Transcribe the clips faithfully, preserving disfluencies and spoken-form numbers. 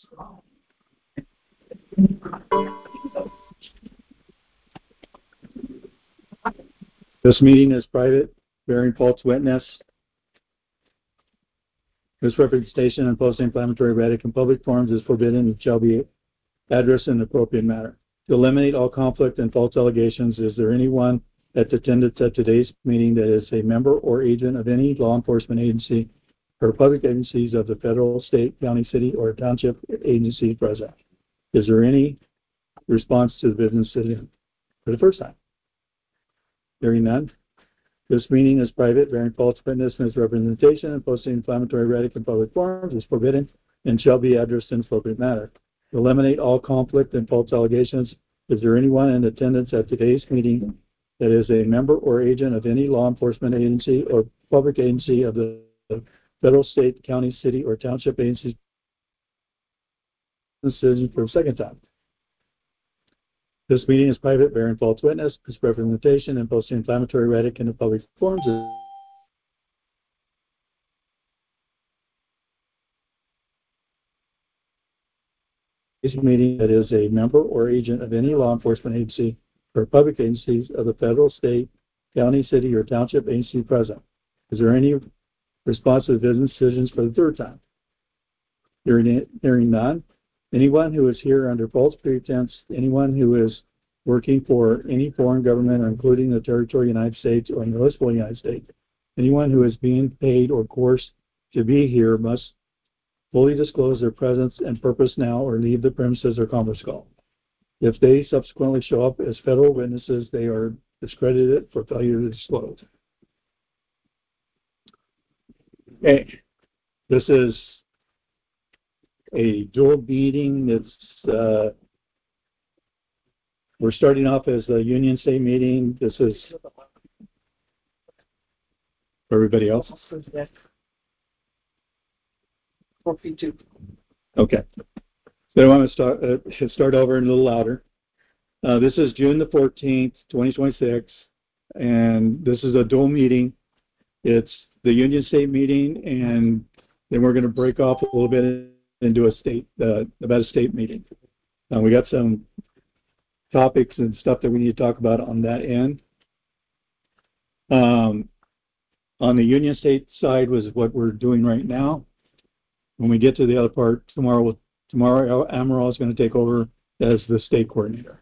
This meeting is private, bearing false witness, misrepresentation, and posting inflammatory rhetoric in public forums is forbidden and shall be addressed in an appropriate manner. To eliminate all conflict and false allegations, is there anyone that's attended at today's meeting that is a member or agent of any law enforcement agency or public agencies of the federal, state, county, city, or township agency present? Is there any response to the business citizen for the first time? Hearing none. This meeting is private, bearing false witness, misrepresentation, and posting inflammatory rhetoric in public forums is forbidden and shall be addressed in appropriate manner. To eliminate all conflict and false allegations, is there anyone in attendance at today's meeting that is a member or agent of any law enforcement agency or public agency of the federal, state, county, city, or township agencies decision for a second time? This meeting is private, bearing false witness, misrepresentation, and posting inflammatory rhetoric in the public forums. This meeting that is a member or agent of any law enforcement agency or public agencies of the federal, state, county, city, or township agency present. Is there any response to the business decisions for the third time? Hearing, hearing none. Anyone who is here under false pretense, anyone who is working for any foreign government, including the territory of the United States or municipal United States, anyone who is being paid or coerced to be here must fully disclose their presence and purpose now or leave the premises or conference call. If they subsequently show up as federal witnesses, they are discredited for failure to disclose. Okay. This is a dual meeting. It's uh, we're starting off as a Union State meeting. This is for everybody else. Okay. So I want to start uh, start over a little louder. Uh, this is June the fourteenth, twenty twenty-six, and this is a dual meeting. It's the Union State meeting, and then we're going to break off a little bit into a state, uh, about a state meeting. Uh, we got some topics and stuff that we need to talk about on that end. Um, on the Union State side was what we're doing right now. When we get to the other part tomorrow, tomorrow Amaral is going to take over as the state coordinator.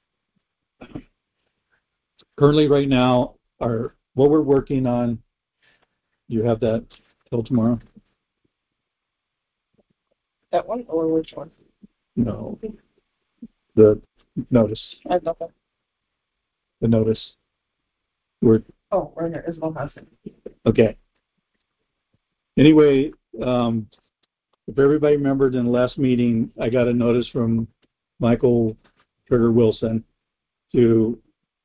Currently, right now, our what we're working on. Do you have that till tomorrow? That one or which one? No. The notice. I have nothing. The notice. We're, oh, right here. Isabel has it. Okay. Anyway, um, if everybody remembered in the last meeting, I got a notice from Michael Trigger Wilson to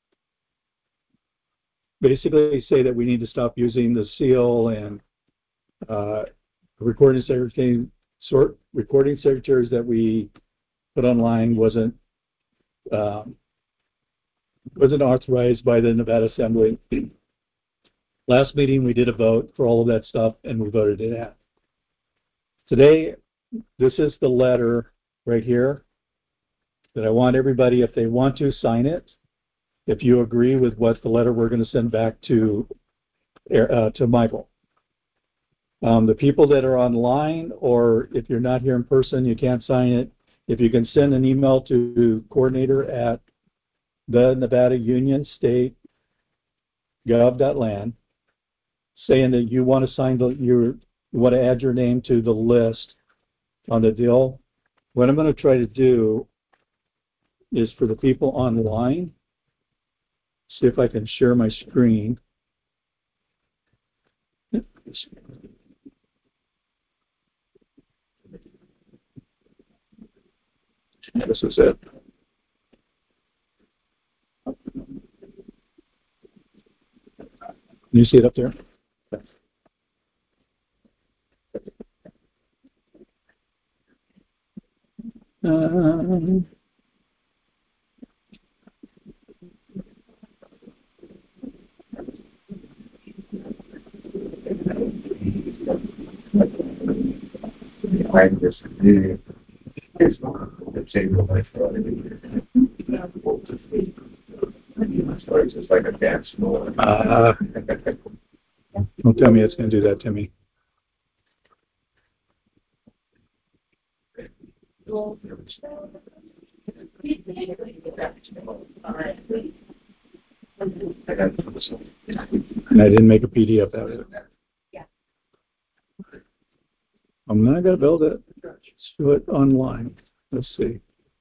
basically say that we need to stop using the seal and uh, recording secretary, sort recording secretaries that we put online wasn't um, wasn't authorized by the Nevada Assembly. Last meeting we did a vote for all of that stuff, and we voted it out. Today, this is the letter right here that I want everybody, if they want to, sign it. If you agree with what the letter we're going to send back to uh, to Michael. Um, the people that are online, or if you're not here in person, you can't sign it. If you can send an email to coordinator at the Nevada Union State Gov dot land saying that you want to sign the you want to add your name to the list on the deal. What I'm going to try to do is for the people online. See if I can share my screen. This is it. Can you see it up there? Um, I disagree. It's not. It's a real life for other people. It's just like a dance floor. Uh, don't tell me it's going to do that to me. And I didn't make a P D F out of it. I'm not going to build it. Let's do it online. Let's see.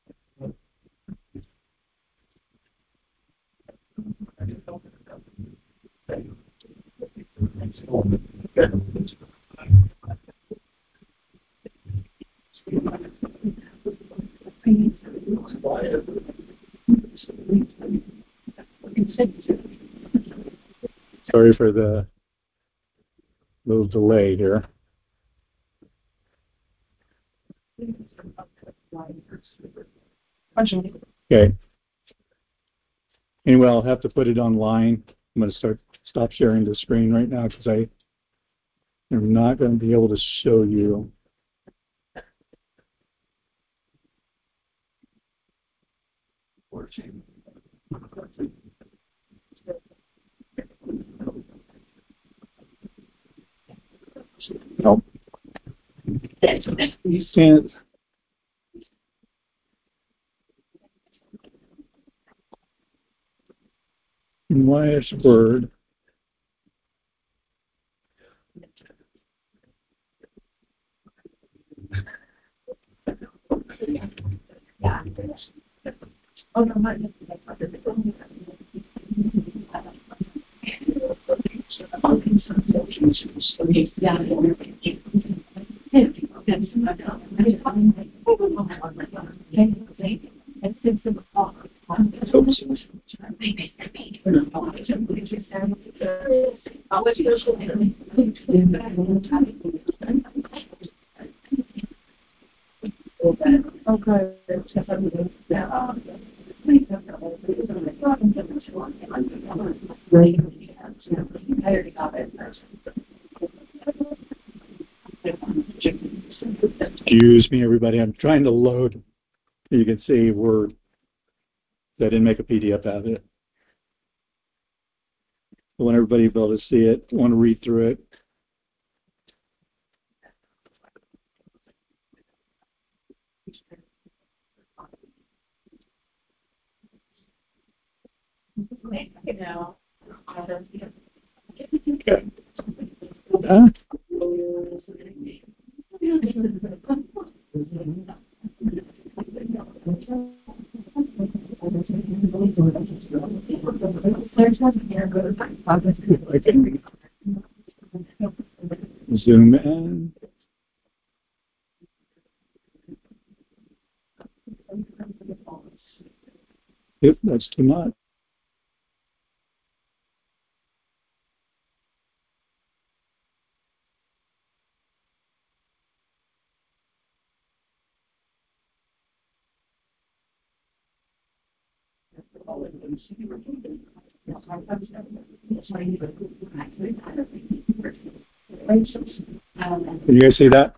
Sorry for the little delay here. Okay. Anyway, I'll have to put it online. I'm going to start stop sharing the screen right now because I am not going to be able to show you. Nope. You can't. Wyatt's word. Oh, no, not Excuse me, everybody. I'm trying to load. You can see Word. I didn't make a P D F out of it. I want everybody to be able to see it. I want to read through it. Okay. Huh? Zoom in. Yep, that's too much. Can you guys see that?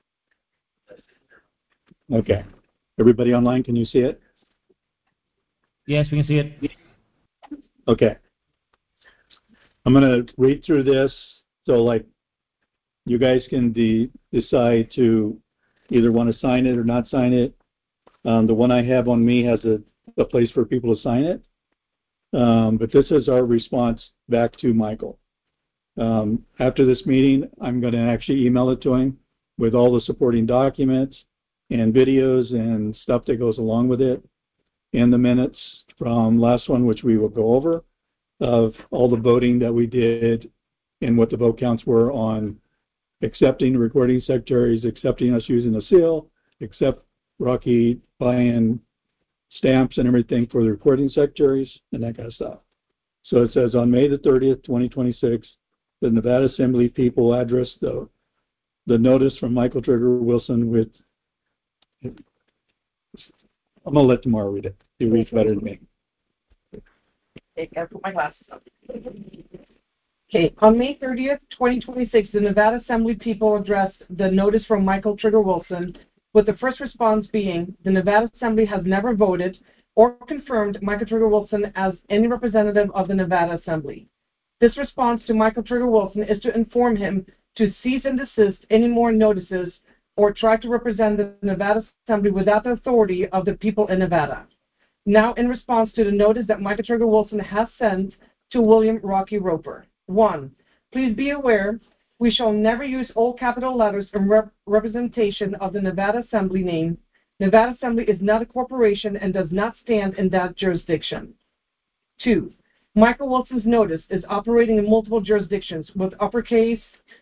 Okay. Everybody online, can you see it? Yes, we can see it. Okay. I'm going to read through this so like you guys can de decide to either want to sign it or not sign it. Um, the one I have on me has a, a place for people to sign it. Um, but this is our response back to Michael. Um, after this meeting, I'm going to actually email it to him with all the supporting documents and videos and stuff that goes along with it, and the minutes from last one, which we will go over, of all the voting that we did and what the vote counts were on accepting the recording secretaries, accepting us using the seal, accept Rocky buying stamps and everything for the recording secretaries and that kind of stuff. So it says on May the thirtieth, twenty twenty-six, the Nevada Assembly people addressed the, the notice from Michael Trigger Wilson with, I'm going to let Tamara read it. He reads better than me. Okay, gotta put my glasses on. Okay, on May thirtieth, twenty twenty-six, the Nevada Assembly people addressed the notice from Michael Trigger Wilson with the first response being the Nevada Assembly has never voted or confirmed Michael Trigger Wilson as any representative of the Nevada Assembly. This response to Michael Trigger Wilson is to inform him to cease and desist any more notices or try to represent the Nevada Assembly without the authority of the people in Nevada. Now, in response to the notice that Michael Trigger Wilson has sent to William Rocky Roper. One, please be aware, we shall never use all capital letters in rep- representation of the Nevada Assembly name. Nevada Assembly is not a corporation and does not stand in that jurisdiction. Two, Michael Wilson's notice is operating in multiple jurisdictions with uppercase,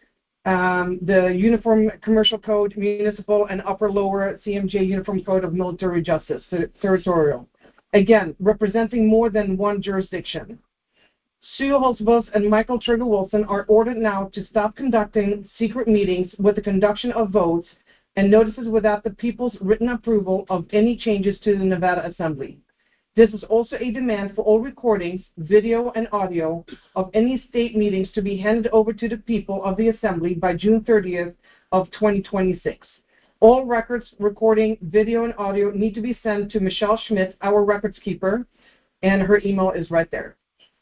um, the Uniform Commercial Code, Municipal, and upper-lower C M J Uniform Code of Military Justice, territorial. Again, representing more than one jurisdiction. Sue Holzbos and Michael Trigger Wilson are ordered now to stop conducting secret meetings with the conduction of votes and notices without the people's written approval of any changes to the Nevada Assembly. This is also a demand for all recordings, video and audio, of any state meetings to be handed over to the people of the Assembly by June thirtieth of twenty twenty-six. All records, recording, video, and audio need to be sent to Michelle Schmidt, our records keeper, and her email is right there.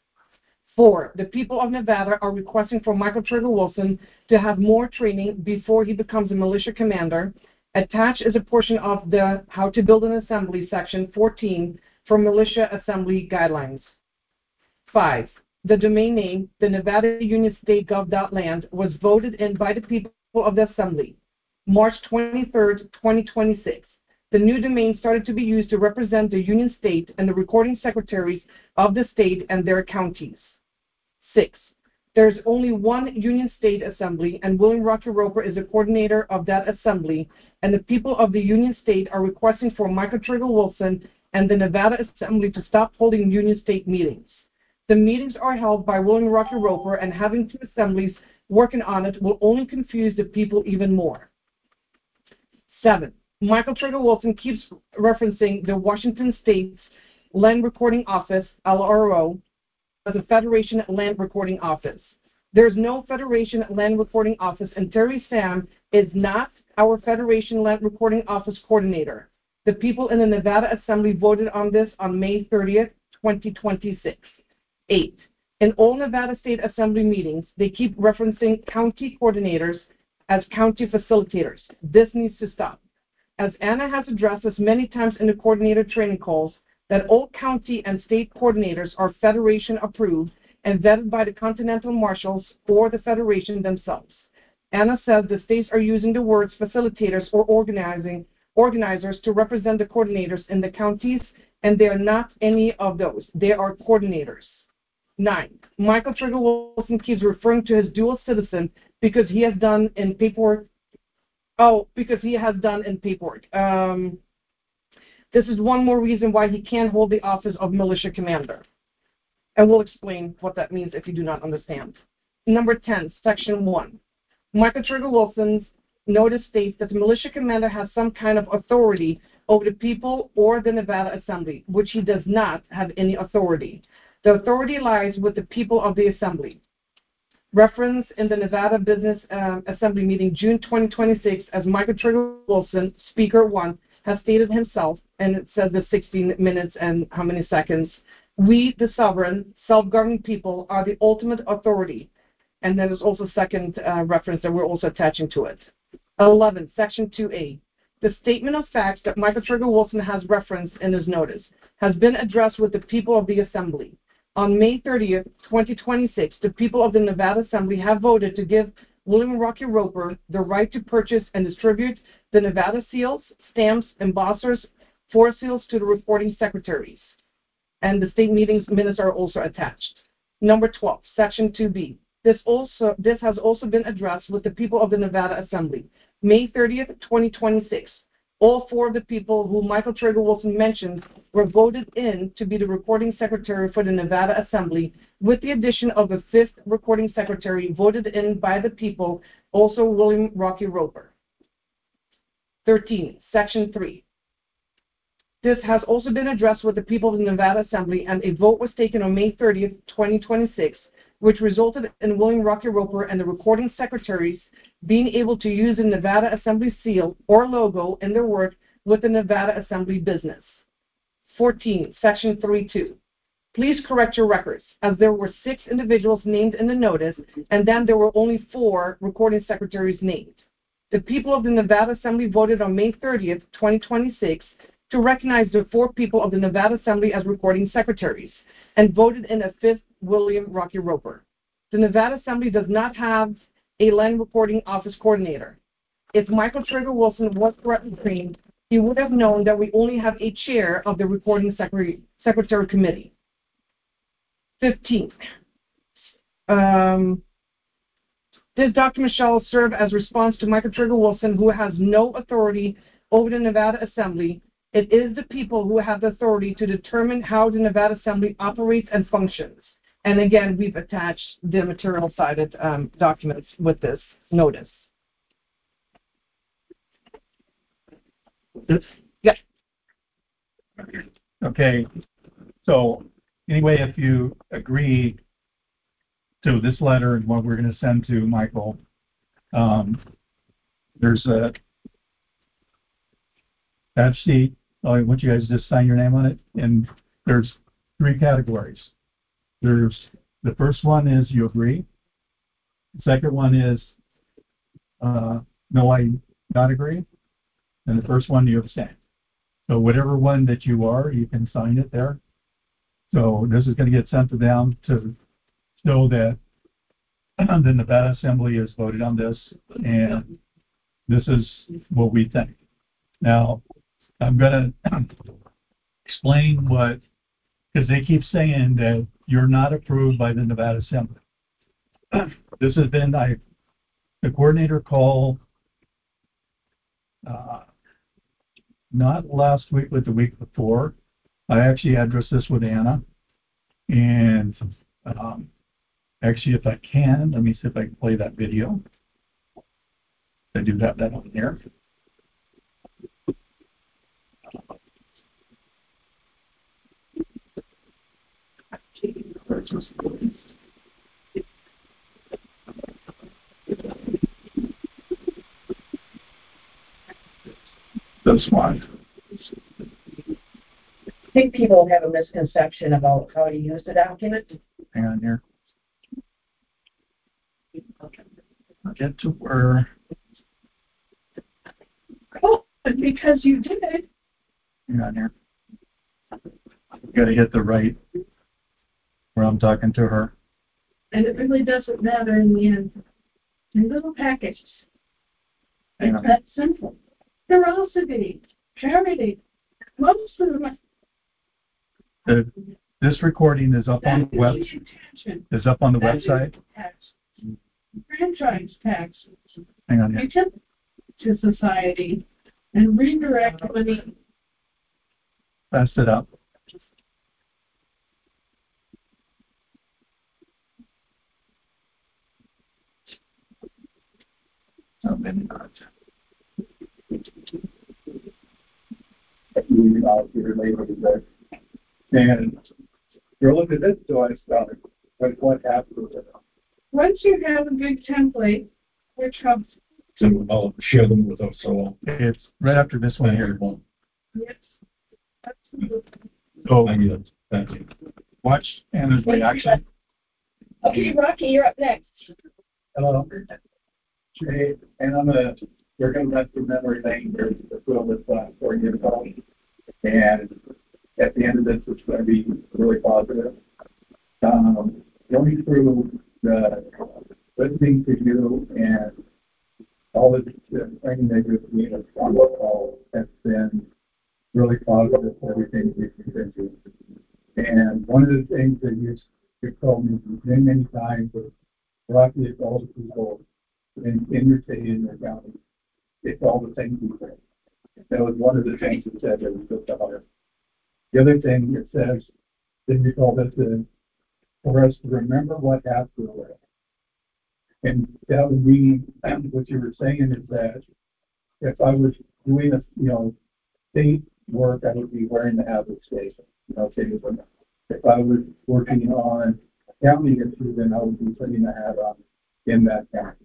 Four, the people of Nevada are requesting for Michael Trigger Wilson to have more training before he becomes a militia commander. Attached is a portion of the How to Build an Assembly, section fourteen, for militia assembly guidelines. Five, the domain name, the Nevada Union State Gov dot land, was voted in by the people of the Assembly, March twenty-third, twenty twenty-six. The new domain started to be used to represent the Union State and the recording secretaries of the state and their counties. Six, there's only one Union State Assembly, and William Rocky Roper is the coordinator of that assembly, and the people of the Union State are requesting for Michael Trigger Wilson and the Nevada Assembly to stop holding Union State meetings. The meetings are held by William Rocky Roper, and having two assemblies working on it will only confuse the people even more. Seven, Michael Trigger Wilson keeps referencing the Washington State's Land Recording Office, L R O, as a Federation Land Recording Office. There is no Federation Land Recording Office, and Terry Sam is not our Federation Land Recording Office coordinator. The people in the Nevada Assembly voted on this on May thirtieth, twenty twenty-six. Eight, in all Nevada State Assembly meetings, they keep referencing county coordinators as county facilitators. This needs to stop. As Anna has addressed us many times in the coordinator training calls, that all county and state coordinators are Federation approved and vetted by the Continental Marshals or the Federation themselves. Anna says the states are using the words facilitators or organizing organizers to represent the coordinators in the counties, and they are not any of those. They are coordinators. Nine, Michael Trigger Wilson keeps referring to his dual citizen because he has done in paperwork. Oh, because he has done in paperwork. Um, this is one more reason why he can't hold the office of militia commander. And we'll explain what that means if you do not understand. Number ten, section one. Michael Trigger Wilson's notice states that the militia commander has some kind of authority over the people or the Nevada Assembly, which he does not have any authority. The authority lies with the people of the Assembly. Reference in the Nevada Business uh, Assembly meeting, June twenty twenty-six, as Michael Trigger Wilson, Speaker one, has stated himself, and it says the sixteen minutes and how many seconds. We, the sovereign, self-governing people, are the ultimate authority. And then there's also a second uh, reference that we're also attaching to it. eleven, section two A. The statement of facts that Michael Trigger Wilson has referenced in his notice has been addressed with the people of the Assembly. On May thirtieth, twenty twenty-six, the people of the Nevada Assembly have voted to give William Rocky Roper the right to purchase and distribute the Nevada seals, stamps, embossers, forest seals to the recording secretaries. And the state meetings minutes are also attached. Number twelve, section two B. This also this has also been addressed with the people of the Nevada Assembly. May thirtieth, twenty twenty-six. All four of the people who Michael Trigger Wilson mentioned were voted in to be the recording secretary for the Nevada Assembly, with the addition of the fifth recording secretary voted in by the people, also William Rocky Roper. thirteen, section three. This has also been addressed with the people of the Nevada Assembly, and a vote was taken on May thirtieth, twenty twenty-six, which resulted in William Rocky Roper and the recording secretaries being able to use the Nevada Assembly seal or logo in their work with the Nevada Assembly business. fourteen, Section three two. Please correct your records, as there were six individuals named in the notice, and then there were only four recording secretaries named. The people of the Nevada Assembly voted on May thirtieth, twenty twenty-six, to recognize the four people of the Nevada Assembly as recording secretaries, and voted in a fifth, William Rocky Roper. The Nevada Assembly does not have a land recording office coordinator. If Michael Trigger Wilson was correctly trained, he would have known that we only have a chair of the recording secretary, secretary committee. fifteen. Um, this document shall serve as response to Michael Trigger Wilson, who has no authority over the Nevada Assembly. It is the people who have the authority to determine how the Nevada Assembly operates and functions. And again, we've attached the material-sided um, documents with this notice. Yeah. Okay, so anyway, if you agree to this letter and what we're going to send to Michael, um, there's a that sheet. I want you guys to just sign your name on it, and there's three categories. There's the first one is you agree. The second one is uh, no, I not agree, and the first one you abstain. So whatever one that you are, you can sign it there. So this is going to get sent to them to show that the Nevada Assembly has voted on this, and this is what we think. Now, I'm going to explain what, because they keep saying that you're not approved by the Nevada Assembly. This has been, I, the coordinator called, uh, not last week, but the week before. I actually addressed this with Anna, and um, actually, if I can, let me see if I can play that video. I do have that on there. This one. I think people have a misconception about how to use the document. Hang on here. I'll get to where. Oh, because you did it. Hang on here. Got to hit the right where I'm talking to her. And it really doesn't matter in the end. In little packages. Hang It's on. that simple. Ferocity, charity, most of them. The, this recording is up on the web. Attention. Is up on the website. Tax, franchise taxes. Hang on here. Return to society and redirect money. Pass it up. Oh, maybe not. And you're looking at this, so I started. What, what happened with it? Once you have a good template, which helps. So I'll share them with us all. It's right after this one here. Yes. Absolutely. So Thank you. Thank you. watch Anna's reaction. Okay, Rocky, you're up next. Hello. Hey, and I'm gonna, we're gonna run through memory lane here to fill this uh, for you. And at the end of this, it's going to be really positive. Um, going through the listening to you and all the training that you've been on the call has been really positive for everything we've been doing. And one of the things that you, you've told me many, many times was Rocky, it's all the people in, in your city, in your county. It's all the same people. That was one of the things it said that was just about it. The other thing it says, then you call this in, for us to remember what happened. And that would mean, what you were saying is that if I was doing a, you know, state work, I would be wearing the hazard station. You know, okay, if I was working on county issue, then I would be putting the hat on in that county.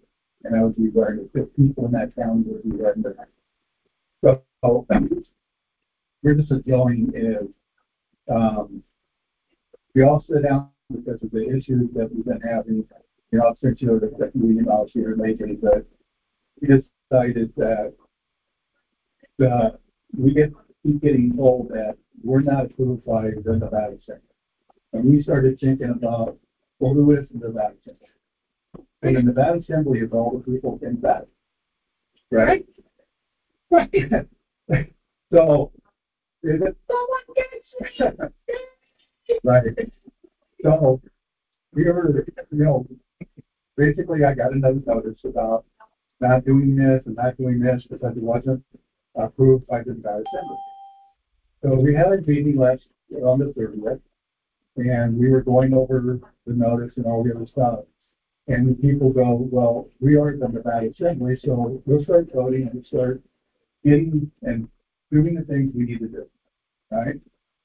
and I would be wearing it. The people in that town would be wearing it. So, where this is going is, um, we all sit down because of the issues that we've been having. You know, I've sent you the second million dollars here lately, but we decided that the, we get keep getting told that we're not approved by the Nevada Assembly. And we started thinking about, well, who is the Nevada Assembly? And the Nevada Assembly is all the people in that. Right? Right. So, is it someone gets right. So, we were, you know, basically I got another notice about not doing this and not doing this because it wasn't approved by the Nevada Assembly. So we had a meeting last on the thirtieth, and we were going over the notice and all the other stuff. And the people go, well, we are the Nevada Assembly, so we'll start voting and start getting and doing the things we need to do, right?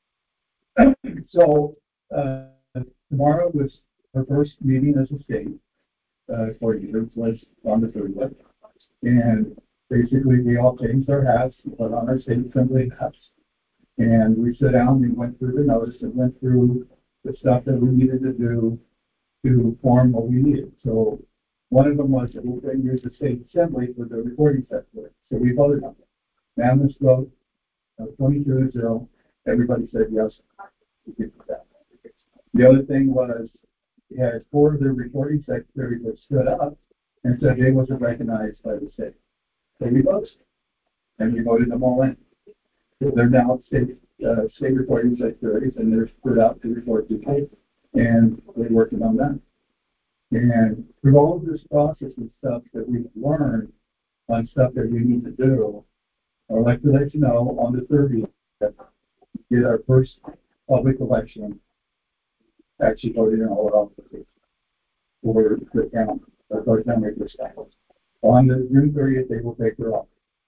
So uh, tomorrow was our first meeting as a state uh, for years, was on the thirtieth. And basically we all changed our hats, put on our state assembly hats. And we sat down and went through the notice and went through the stuff that we needed to do to form what we needed. So one of them was that we're going to use the state assembly for the recording sector. So we voted on it. Unanimous vote, uh, twenty-two to zero. Everybody said yes. We did that. The other thing was, we had four of the recording secretaries that stood up and said they wasn't recognized by the state. So we voted, and we voted them all in. So they're now state uh, state recording secretaries, and they're stood out to report to tape, and we're working on that. And through all of this process and stuff that we've learned on stuff that we need to do, I'd like to let you know on the thirtieth, we did our first public election, actually voted in all our offices for the town, our town radio staff. On the June thirtieth, they will take their office.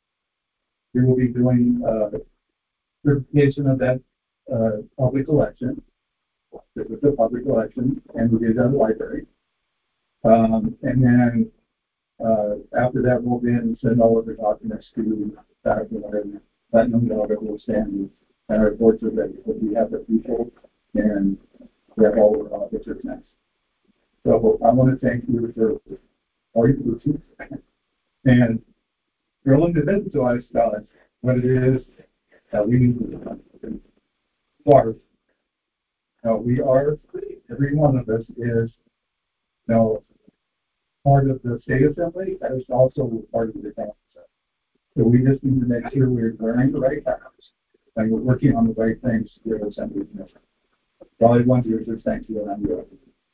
We will be doing uh, certification of that uh, public election. This is a public election, and we did it at the library. Um, and then uh, after that, we'll then send all of the documents to staff and letting them know that we'll stand and our reports are ready. So we have the people and we have all of our officers next. So I want to thank you for all your solutions and drilling it into us about what it is that we need to do. Water. Now we are, every one of us is, you know, part of the state assembly, and it's also part of the town assembly. So we just need to make sure we're wearing the right hats and we're working on the right things for the assembly commission. Probably one of you just thank you, and I'm good.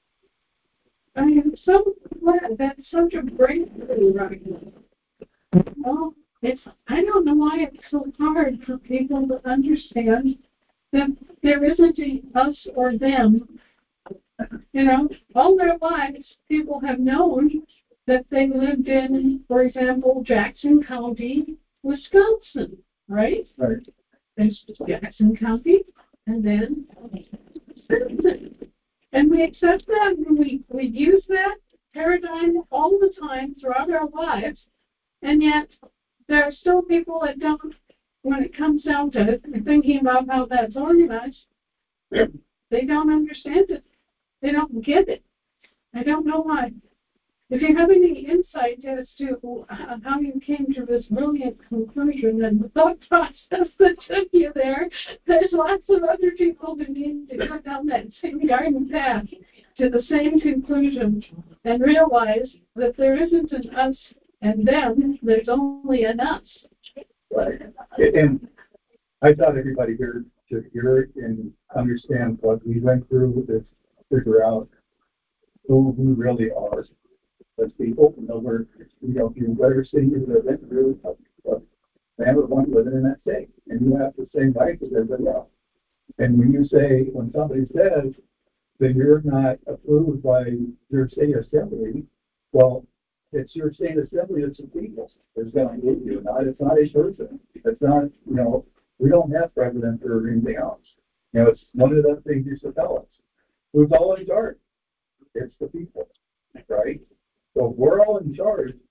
I am so glad that's such a breakthrough right now. Well, it's, I don't know why it's so hard for people to understand that there isn't a us or them. You know, all their lives, people have known that they lived in, for example, Jackson County, Wisconsin, right? Right. There's Jackson County, and then Wisconsin. And we accept that, and we, we use that paradigm all the time throughout our lives, and yet there are still people that don't, when it comes down to thinking about how that's organized, they don't understand it. They don't get it. I don't know why. If you have any insight as to uh, how you came to this brilliant conclusion and the thought process that took you there, there's lots of other people who need to go down that same garden path to the same conclusion and realize that there isn't an us and them, there's only an us. Right. And I thought everybody here should hear it and understand what we went through with this, figure out who we really are as people. You know, we're, you know, if you whatever city you live in, really tough. Family one living in that state, and you have the same rights as everybody else. And when you say, when somebody says that you're not approved by your state assembly, well, it's your state assembly, it's the people that's going to approve you. Not, it's not a person. It's not, you know, we don't have president or anything else. You know, it's one of the things used to tell us. Who's all in charge? It's the people, right? So if we're all in charge,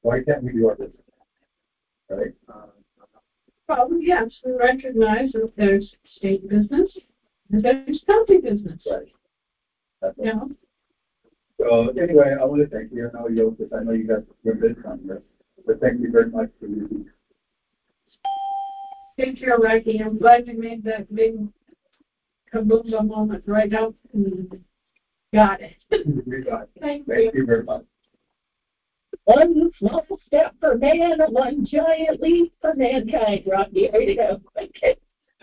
Why can't we do our business? Right? Well, yes, we recognize that there's state business, and there's county business, Right. That's you all. know? So anyway, I want to thank you. I know you, because I know you got your bid on here, but thank you very much for your. Take care, Ricky. I'm glad you made that big kaboom moment right out. and Got it. We got it. Thank you. Thank you very much. One small step for man, and one giant leap for mankind. Rocky, there you go. Okay.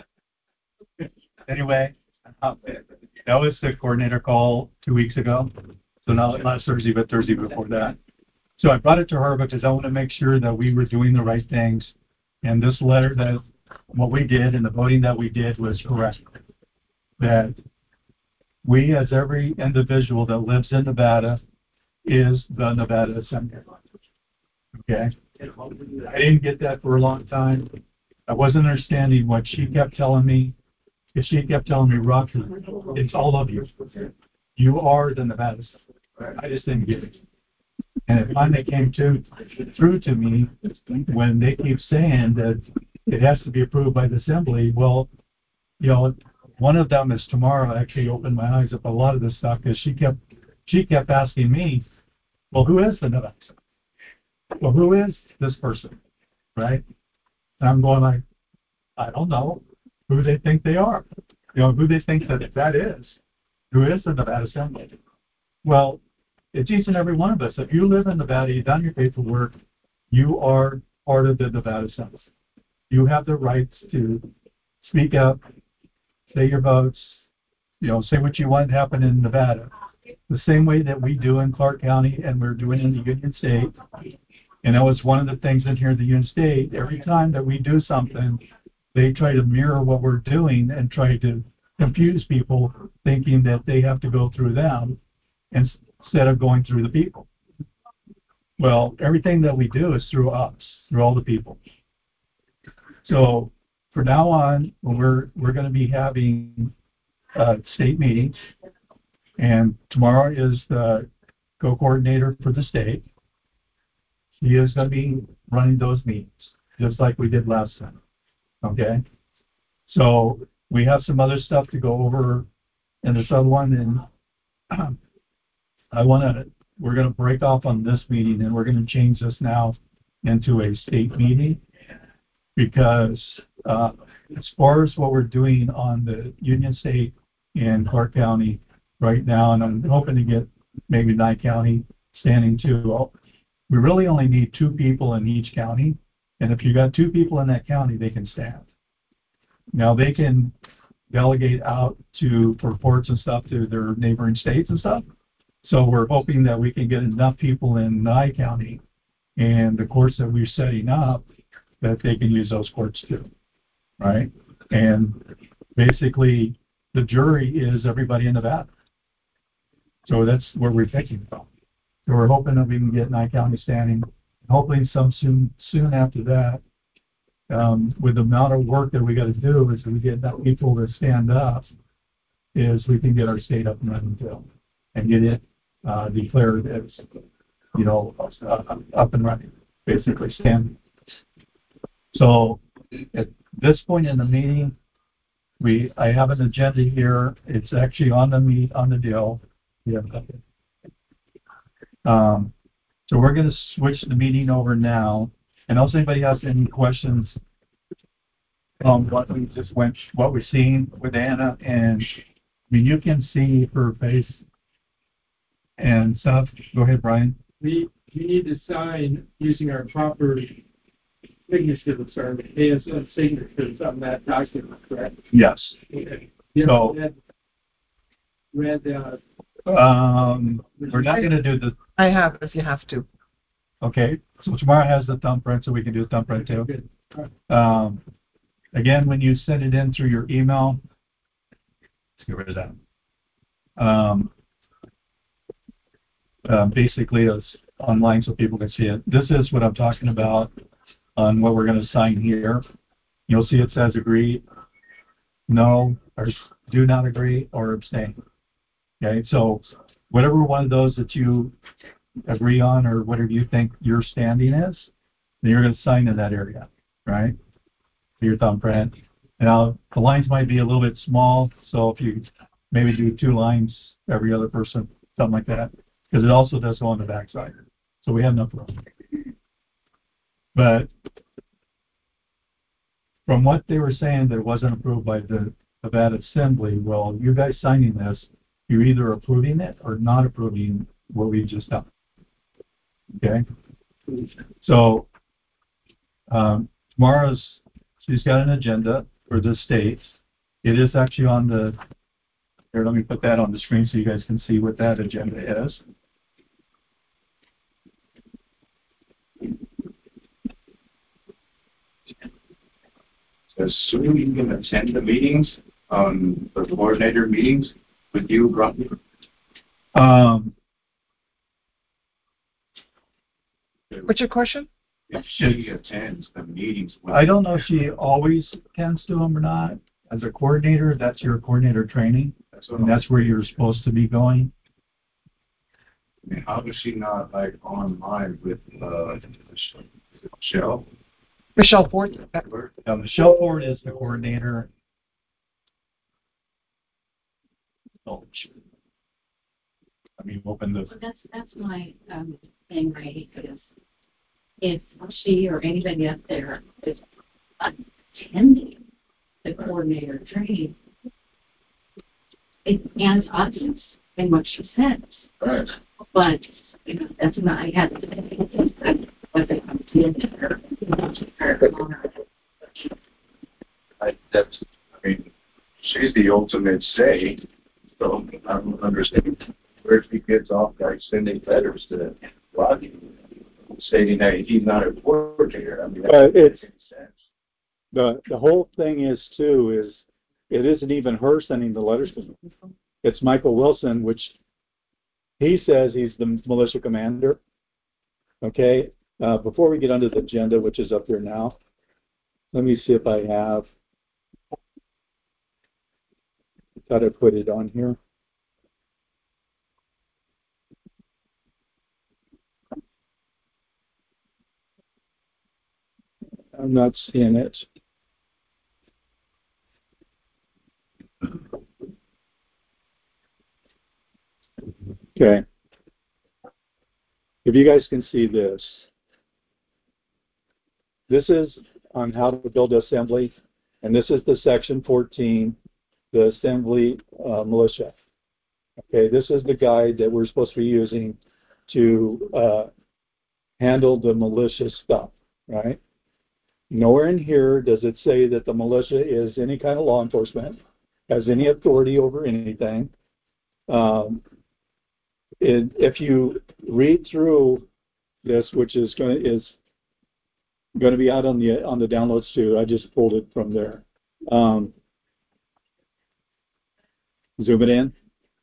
Anyway, uh, that was the coordinator call two weeks ago. So not last Thursday, but Thursday before that. So I brought it to her because I want to make sure that we were doing the right things. And this letter, that what we did and the voting that we did was correct. That we, as every individual that lives in Nevada, is the Nevada Assembly. Okay? I didn't get that for a long time. I wasn't understanding what she kept telling me. Because she kept telling me, Rocky, it's all of you. You are the Nevada Assembly. I just didn't get it. And it finally came to through to me when they keep saying that it has to be approved by the Assembly. Well, you know, one of them is tomorrow. Actually opened my eyes up a lot of this stuff because she kept she kept asking me, well, who is the Nevada Assembly? Well, who is this person, right? And I'm going like, I don't know who they think they are. You know, who they think that that is. Who is the Nevada Assembly? Well, it's each and every one of us. If you live in Nevada, you've done your paperwork, you are part of the Nevada Assembly. You have the rights to speak up, say your votes, you know, say what you want to happen in Nevada. The same way that we do in Clark County and we're doing in the Union State. And that was one of the things in here in the Union State. Every time that we do something, they try to mirror what we're doing and try to confuse people thinking that they have to go through them instead of going through the people. Well, everything that we do is through us, through all the people. So from now on, when we're we're going to be having uh, state meetings, and tomorrow is the co-coordinator for the state. He is going to be running those meetings, just like we did last time. Okay? So we have some other stuff to go over in this other one, and I want to, we're going to break off on this meeting, and we're going to change this now into a state meeting, because uh, as far as what we're doing on the Union State in Clark County right now, and I'm hoping to get maybe Nye County standing too, we really only need two people in each county, and if you got two people in that county, they can stand. Now they can delegate out to for reports and stuff to their neighboring states and stuff. So we're hoping that we can get enough people in Nye County and the courts that we're setting up that they can use those courts too, right? And basically, the jury is everybody in Nevada. So that's where we're thinking about. So we're hoping that we can get Nye County standing. Hopefully, some soon soon after that. Um, with the amount of work that we got to do, is we get enough people to stand up, is we can get our state up and running too, and get it uh, declared as, you know, uh, up and running, basically standing. So at this point in the meeting, we I have an agenda here. It's actually on the meet on the deal. Yeah. Um, so we're going to switch the meeting over now. And also, anybody has any questions on what we just went, what we're seeing with Anna? And I mean, you can see her face and stuff. Go ahead, Brian. We we need to sign using our proper signatures or A S N signatures on that document, correct? Yes. Okay. So, read, read uh, um, we're not going to do the. I have, if you have to. Okay. So tomorrow has the thumbprint, so we can do the thumbprint too. Good. Um, again, when you send it in through your email, let's get rid of that. Um, uh, basically, it's online so people can see it. This is what I'm talking about on what we're going to sign here. You'll see it says agree, no, or do not agree, or abstain. Okay, so whatever one of those that you agree on or whatever you think your standing is, then you're going to sign in that area, right? Your thumbprint. Now, the lines might be a little bit small, so if you maybe do two lines every other person, something like that, because it also does go on the backside. So we have enough room. But from what they were saying that it wasn't approved by the Nevada Assembly, well, you guys signing this, you're either approving it or not approving what we just done. Okay? So um, tomorrow's, she's got an agenda for the state. It is actually on the, here, let me put that on the screen so you guys can see what that agenda is. Assuming you can attend the meetings, um, the coordinator meetings with you, Rodney? Um, What's your question? If she attends the meetings with I don't know if she always attends to them or not. As a coordinator, that's your coordinator training, That's what and that's where you're supposed to be going. I mean, how is she not like online with uh Michelle? Michelle Ford. Now, Michelle Ford is the coordinator. Oh, let me open the. Well, that's, that's my, um, thing, right, is if she or anybody up there is attending the coordinator training, it, and it's obvious in what she says. Right. But, you know, that's not, I had, whether I'm seeing her, her honor. I, that's, I mean, she's the ultimate say, so I don't understand where she gets off by sending letters to Rodney stating that he's not a coordinator. I mean, that Uh, doesn't it's- make any sense. The the whole thing is too is it isn't even her sending the letters to them. It's Michael Wilson, which he says he's the militia commander. Okay. Uh, before we get onto the agenda, which is up here now, let me see if I have. Thought I put it on here. I'm not seeing it. Okay. If you guys can see this, this is on how to build assembly, and this is the section fourteen, the assembly uh, militia. Okay, this is the guide that we're supposed to be using to uh, handle the militia stuff, right? Nowhere in here does it say that the militia is any kind of law enforcement, has any authority over anything. Um, it, if you read through this, which is going to is going to be out on the on the downloads too. I just pulled it from there. Um, zoom it in.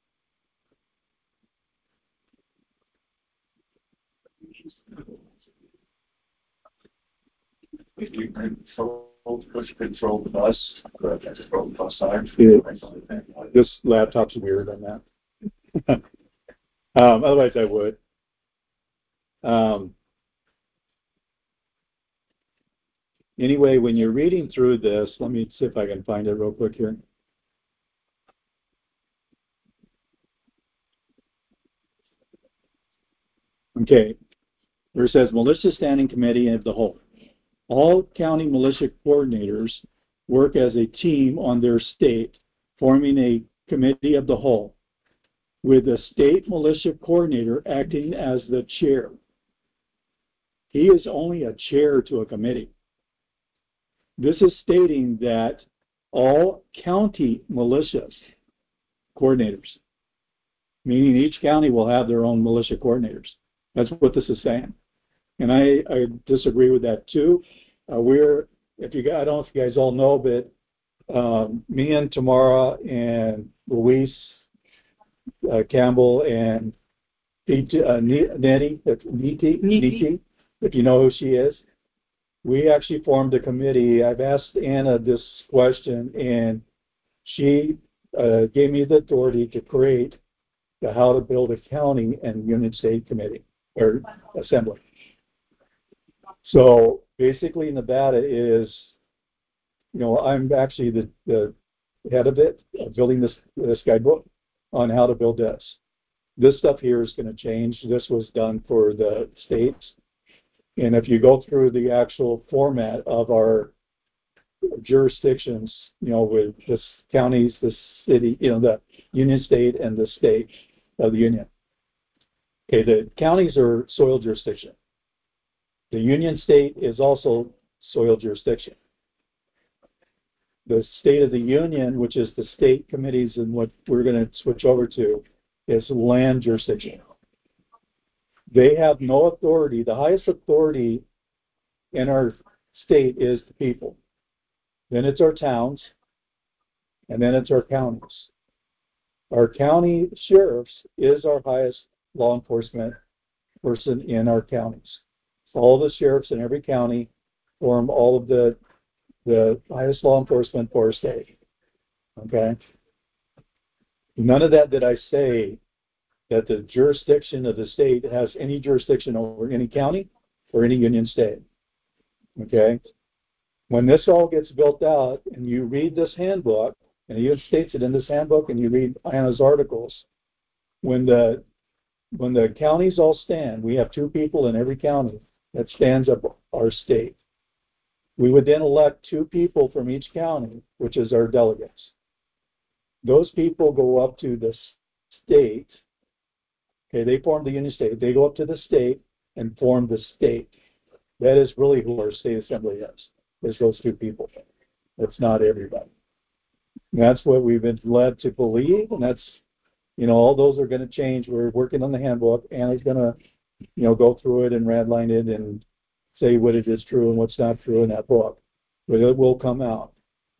If you control, push control the bus, uh, control the bus side. Yeah. This laptop's weird on that. um, otherwise, I would. Um, anyway, when you're reading through this, let me see if I can find it real quick here. Okay, where it says Militia Standing Committee of the Whole. All county militia coordinators work as a team on their state, forming a committee of the whole, with the state militia coordinator acting as the chair. He is only a chair to a committee. This is stating that all county militias coordinators, meaning each county will have their own militia coordinators. That's what this is saying. And I, I disagree with that too. Uh, we're, if you guys, I don't know if you guys all know, but um, me and Tamara and Louise uh, Campbell and uh, Nettie, Niti, Niti, if you know who she is, we actually formed a committee. I've asked Anna this question, and she uh, gave me the authority to create the How to Build a County and Union State Committee. or assembly. So basically Nevada is, you know, I'm actually the, the head of it, of building this, this guidebook on how to build this. This stuff here is going to change. This was done for the states. And if you go through the actual format of our jurisdictions, you know, with the counties, the city, you know, the union state and the state of the union. Okay, the counties are soil jurisdiction. The union state is also soil jurisdiction. The state of the union, which is the state committees and what we're going to switch over to, is land jurisdiction. They have no authority. The highest authority in our state is the people. Then it's our towns, and then it's our counties. Our county sheriffs is our highest law enforcement person in our counties. All the sheriffs in every county form all of the the highest law enforcement for our state. Okay? None of that did I say that the jurisdiction of the state has any jurisdiction over any county or any union state. Okay? When this all gets built out and you read this handbook, and it even states it in this handbook, and you read Anna's articles, when the when the counties all stand, we have two people in every county that stands up our state. We would then elect two people from each county, which is our delegates. Those people go up to the state. Okay, they form the union state. They go up to the state and form the state. That is really who our state assembly is, is those two people. That's not everybody. And that's what we've been led to believe, and that's, you know, all those are going to change. We're working on the handbook, and it's going to, you know, go through it and redline it and say what it is true and what's not true in that book. But it will come out.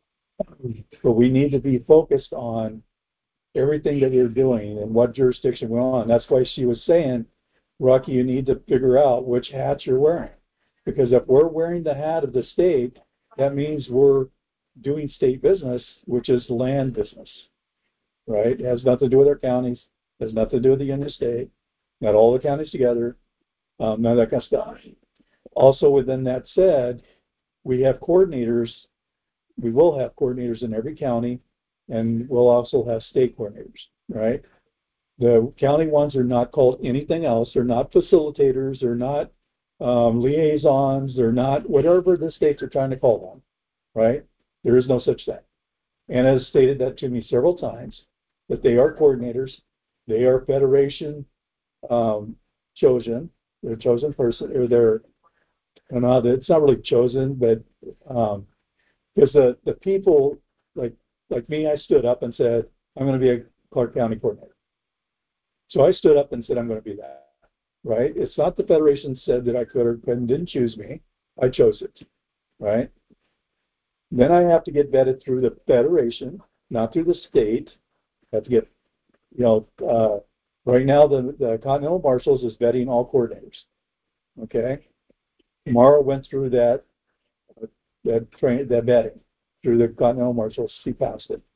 But we need to be focused on everything that we're doing and what jurisdiction we're on. That's why she was saying, Rocky, you need to figure out which hats you're wearing. Because if we're wearing the hat of the state, that means we're doing state business, which is land business, right? It has nothing to do with our counties. It has nothing to do with the union state. Not all the counties together. Um, none of that kind of stuff. Also, within that said, we have coordinators. We will have coordinators in every county, and we'll also have state coordinators, right? The county ones are not called anything else. They're not facilitators. They're not um, liaisons. They're not whatever the states are trying to call them, right? There is no such thing. Anna has stated that to me several times, that they are coordinators. They are federation um, chosen. They're a chosen person, or they're, you know, it's not really chosen, but um, because the, the people, like like me, I stood up and said, I'm going to be a Clark County coordinator. So I stood up and said, I'm going to be that, right? It's not the Federation said that I could or couldn't, didn't choose me. I chose it, right? Then I have to get vetted through the Federation, not through the state. I have to get, you know, uh, right now the, the Continental Marshals is vetting all coordinators, okay? Mara went through that that train that vetting through the Continental Marshals. She passed it.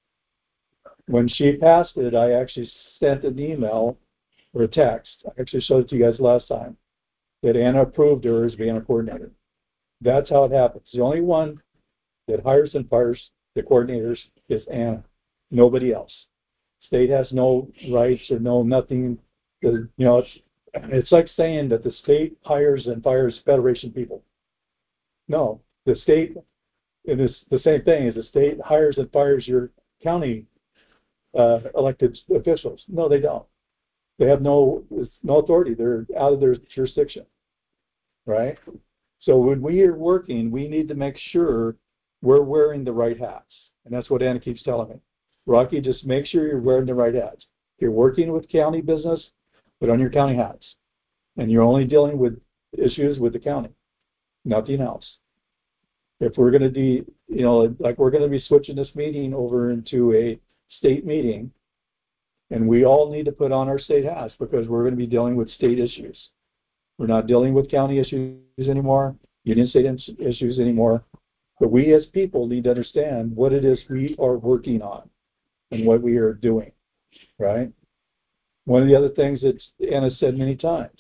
When she passed it, I actually sent an email or a text. I actually showed it to you guys last time that Anna approved her as being a coordinator. That's how it happens. The only one that hires and fires the coordinators is Anna. Nobody else. State has no rights or no nothing. You know, it's it's like saying that the state hires and fires Federation people. No, the state, it is the same thing as the state hires and fires your county uh, elected officials. No, they don't. They have no no authority. They're out of their jurisdiction, right? So when we are working, we need to make sure we're wearing the right hats, and that's what Anna keeps telling me. Rocky, just make sure you're wearing the right hats. If you're working with county business, put on your county hats, and you're only dealing with issues with the county, nothing else. If we're going to be, you know, like we're going to be switching this meeting over into a state meeting, and we all need to put on our state hats because we're going to be dealing with state issues. We're not dealing with county issues anymore, union state issues anymore, but we as people need to understand what it is we are working on and what we are doing, right? One of the other things that Anna said many times,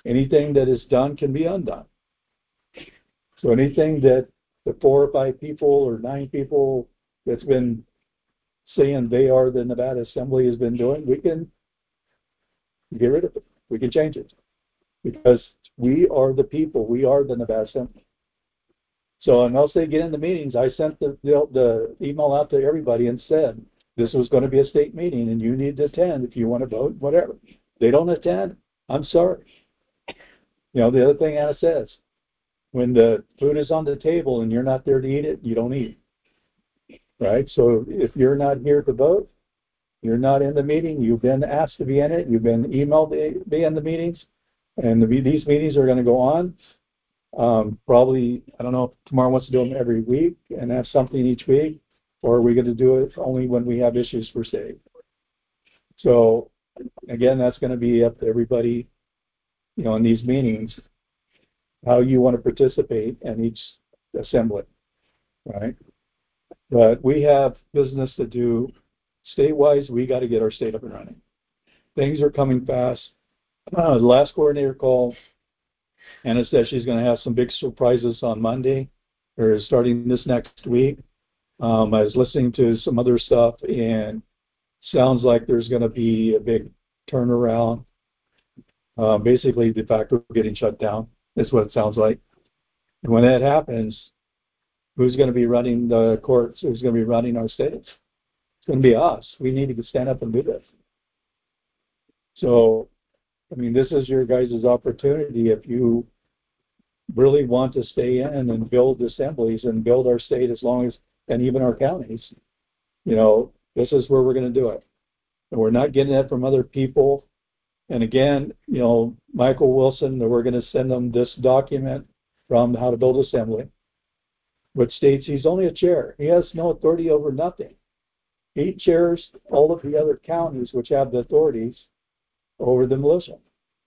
anything that is done can be undone. So anything that the four or five people or nine people that's been saying they are the Nevada Assembly has been doing, we can get rid of it. We can change it. Because we are the people. We are the Nevada Assembly. So unless they get in the meetings, I sent the, the, the email out to everybody and said, this was going to be a state meeting and you need to attend if you want to vote, whatever. They don't attend, I'm sorry. You know, the other thing Anna says, when the food is on the table and you're not there to eat it, you don't eat. Right? So if you're not here to vote, you're not in the meeting, you've been asked to be in it, you've been emailed to be in the meetings, and the, these meetings are going to go on. Um, probably, I don't know if tomorrow wants to do them every week and have something each week, or are we going to do it only when we have issues for state? So, again, that's going to be up to everybody, you know, in these meetings, how you want to participate in each assembly, right? But we have business to do state-wise. We got to get our state up and running. Things are coming fast. Uh, the last coordinator call, Anna said she's going to have some big surprises on Monday, or starting this next week. Um, I was listening to some other stuff, and sounds like there's going to be a big turnaround. Uh, basically, the fact we're getting shut down is what it sounds like. And when that happens, who's going to be running the courts? Who's going to be running our states? It's going to be us. We need to stand up and do this. So, I mean, this is your guys' opportunity if you really want to stay in and build assemblies and build our state as long as, and even our counties. You know, this is where we're going to do it. And we're not getting that from other people. And again, you know, Michael Wilson, we're going to send them this document from How to Build Assembly, which states he's only a chair. He has no authority over nothing. He chairs all of the other counties which have the authorities over the militia.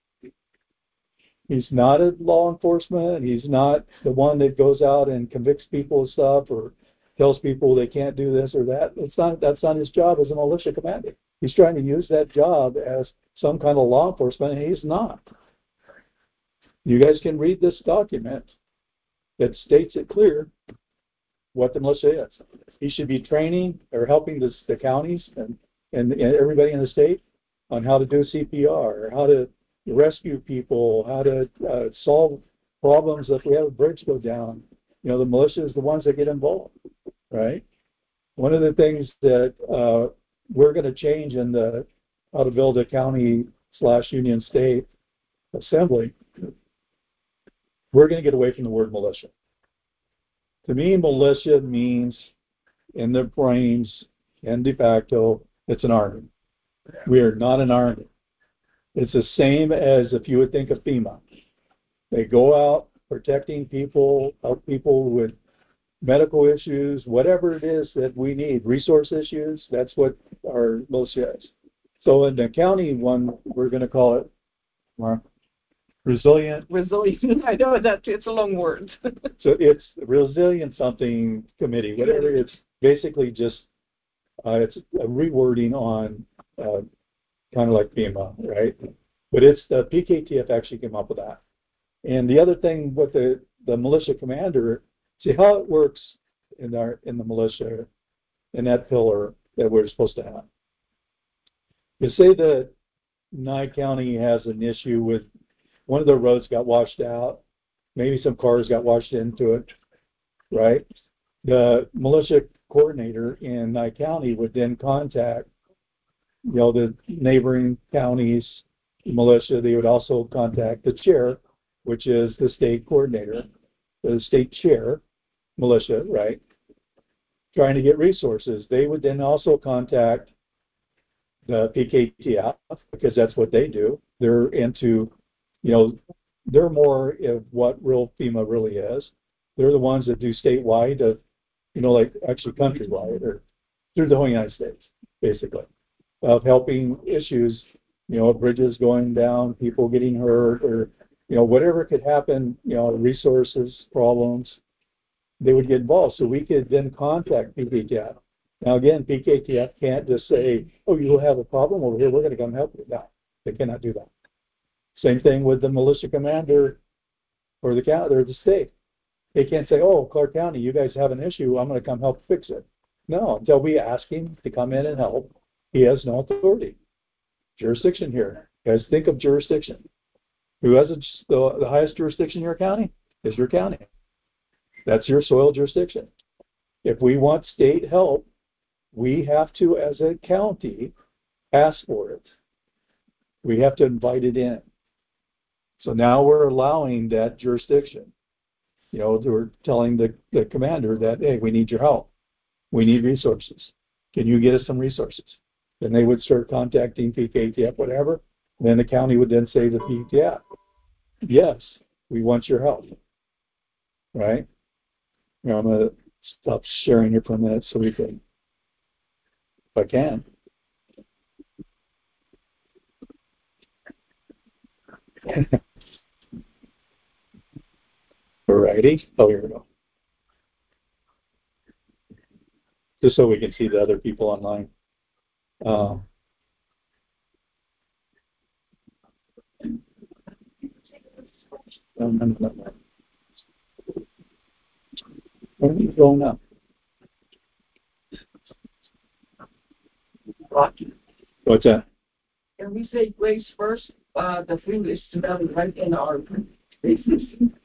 He's not a law enforcement. He's not the one that goes out and convicts people of stuff or tells people they can't do this or that. It's not, that's not his job as a militia commander. He's trying to use that job as some kind of law enforcement, and he's not. You guys can read this document that states it clear what the militia is. He should be training or helping the, the counties and, and, and everybody in the state on how to do C P R, or how to rescue people, how to uh, solve problems if we have a bridge go down. You know, the militia is the ones that get involved, right? One of the things that uh, we're going to change in the How to Build a County slash Union State Assembly, we're going to get away from the word militia. To me, militia means, in their brains and de facto, it's an army. We are not an army. It's the same as if you would think of FEMA. They go out protecting people, help people with medical issues, whatever it is that we need, resource issues, that's what our militia is. So in the county one, we're going to call it Mark, resilient. Resilient. I know that it's a long word. So it's resilient something committee, whatever. It's basically just uh, it's a rewording on uh, kind of like FEMA, right? But it's the P K T F actually came up with that. And the other thing with the, the militia commander, see how it works in our in the militia, in that pillar that we're supposed to have. You say that Nye County has an issue with one of the roads got washed out, maybe some cars got washed into it, right? The militia coordinator in Nye County would then contact, you know, the neighboring counties, militia. They would also contact the chair, which is the state coordinator, the state chair, militia, right? Trying to get resources. They would then also contact the P K T F because that's what they do. They're into, you know, they're more of what real FEMA really is. They're the ones that do statewide, of, you know, like actually countrywide or through the whole United States, basically, of helping issues, you know, bridges going down, people getting hurt, or, you know, whatever could happen, you know, resources, problems, they would get involved. So we could then contact P K T F. Now, again, P K T F can't just say, oh, you have a problem over here, we're going to come help you. No, they cannot do that. Same thing with the militia commander or the county or the state. They can't say, oh, Clark County, you guys have an issue, I'm going to come help fix it. No, until we ask him to come in and help, he has no authority. Jurisdiction here. Guys, think of jurisdiction. Who has the, the highest jurisdiction in your county? Is your county. That's your soil jurisdiction. If we want state help, we have to, as a county, ask for it. We have to invite it in. So now we're allowing that jurisdiction. You know, we're telling the, the commander that, hey, we need your help. We need resources. Can you get us some resources? Then they would start contacting P K T F, whatever. And then the county would then say to P K T F, yes, we want your help. Right? Now I'm going to stop sharing here for a minute so we can, if I can. Alrighty. Oh, here we go. Just so we can see the other people online. Um, no, no, no, no. Where are you going up? Rocky. What's that? Can we say grace first? Uh, the food is smelling right in our faces.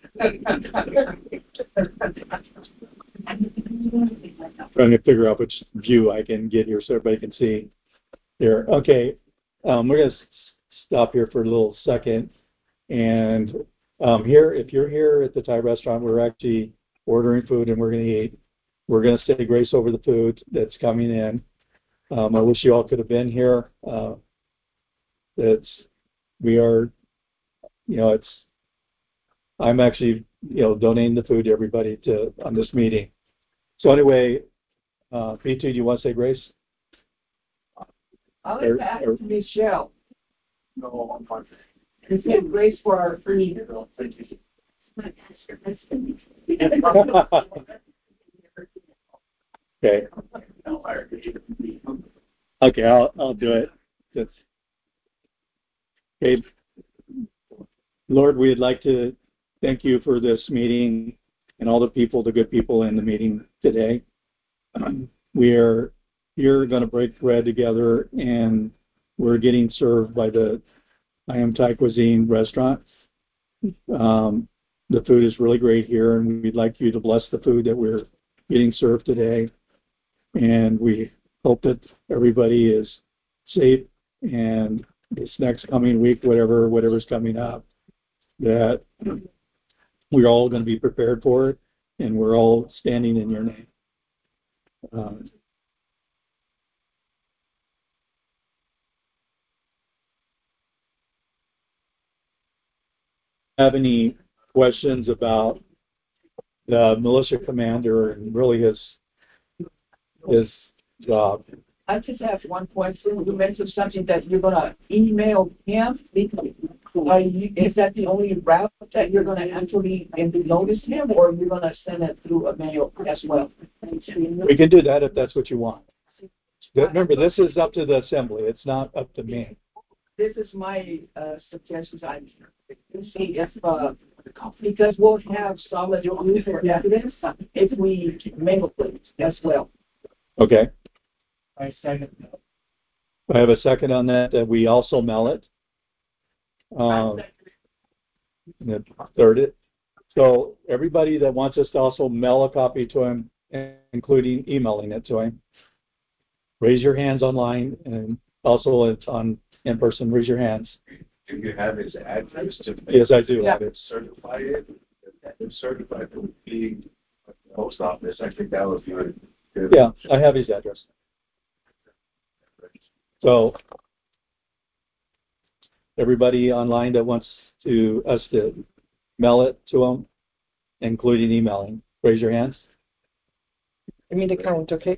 Trying to figure out which view I can get here so everybody can see here. Okay, um, we're going to stop here for a little second. And um, here, if you're here at the Thai restaurant, we're actually ordering food and we're going to eat. We're going to say grace over the food that's coming in. Um, I wish you all could have been here. Uh, it's, we are, you know, it's, I'm actually, you know, donating the food to everybody to on this meeting. So anyway, uh, P two, do you want to say grace? I'll let that to Michelle. No, I'm fine. To say grace for our food. Okay. Okay, I'll I'll do it. That's, okay. Lord, we'd like to thank you for this meeting and all the people, the good people in the meeting today. Um, we are here going to break bread together, and we're getting served by the I Am Thai Cuisine restaurant. Um, the food is really great here, and we'd like you to bless the food that we're getting served today. And we hope that everybody is safe, and this next coming week, whatever whatever's coming up, that we're all going to be prepared for it, and we're all standing in your name. Um, have any questions about the militia commander and really his his job? I just have one question. You mentioned something that you're going to email him. Are you, is that the only route that you're going to actually notice him, or you're going to send it through a mail as well? We can do that if that's what you want. Remember, this is up to the assembly. It's not up to me. This is my uh, suggestion. I see if uh, because we'll have solid proof or evidence if we mail it as well. Okay. I second that. I have a second on that, that we also mail it. Um, and third it. So everybody that wants us to also mail a copy to him, including emailing it to him, raise your hands online, and also it's on in person. Raise your hands. Do you have his address to Yes, I do. have it certified? It's certified for being at the post office. I think that would be good. Yeah, I have his address. So everybody online that wants to us to mail it to them, including emailing, raise your hands. I mean the count, okay?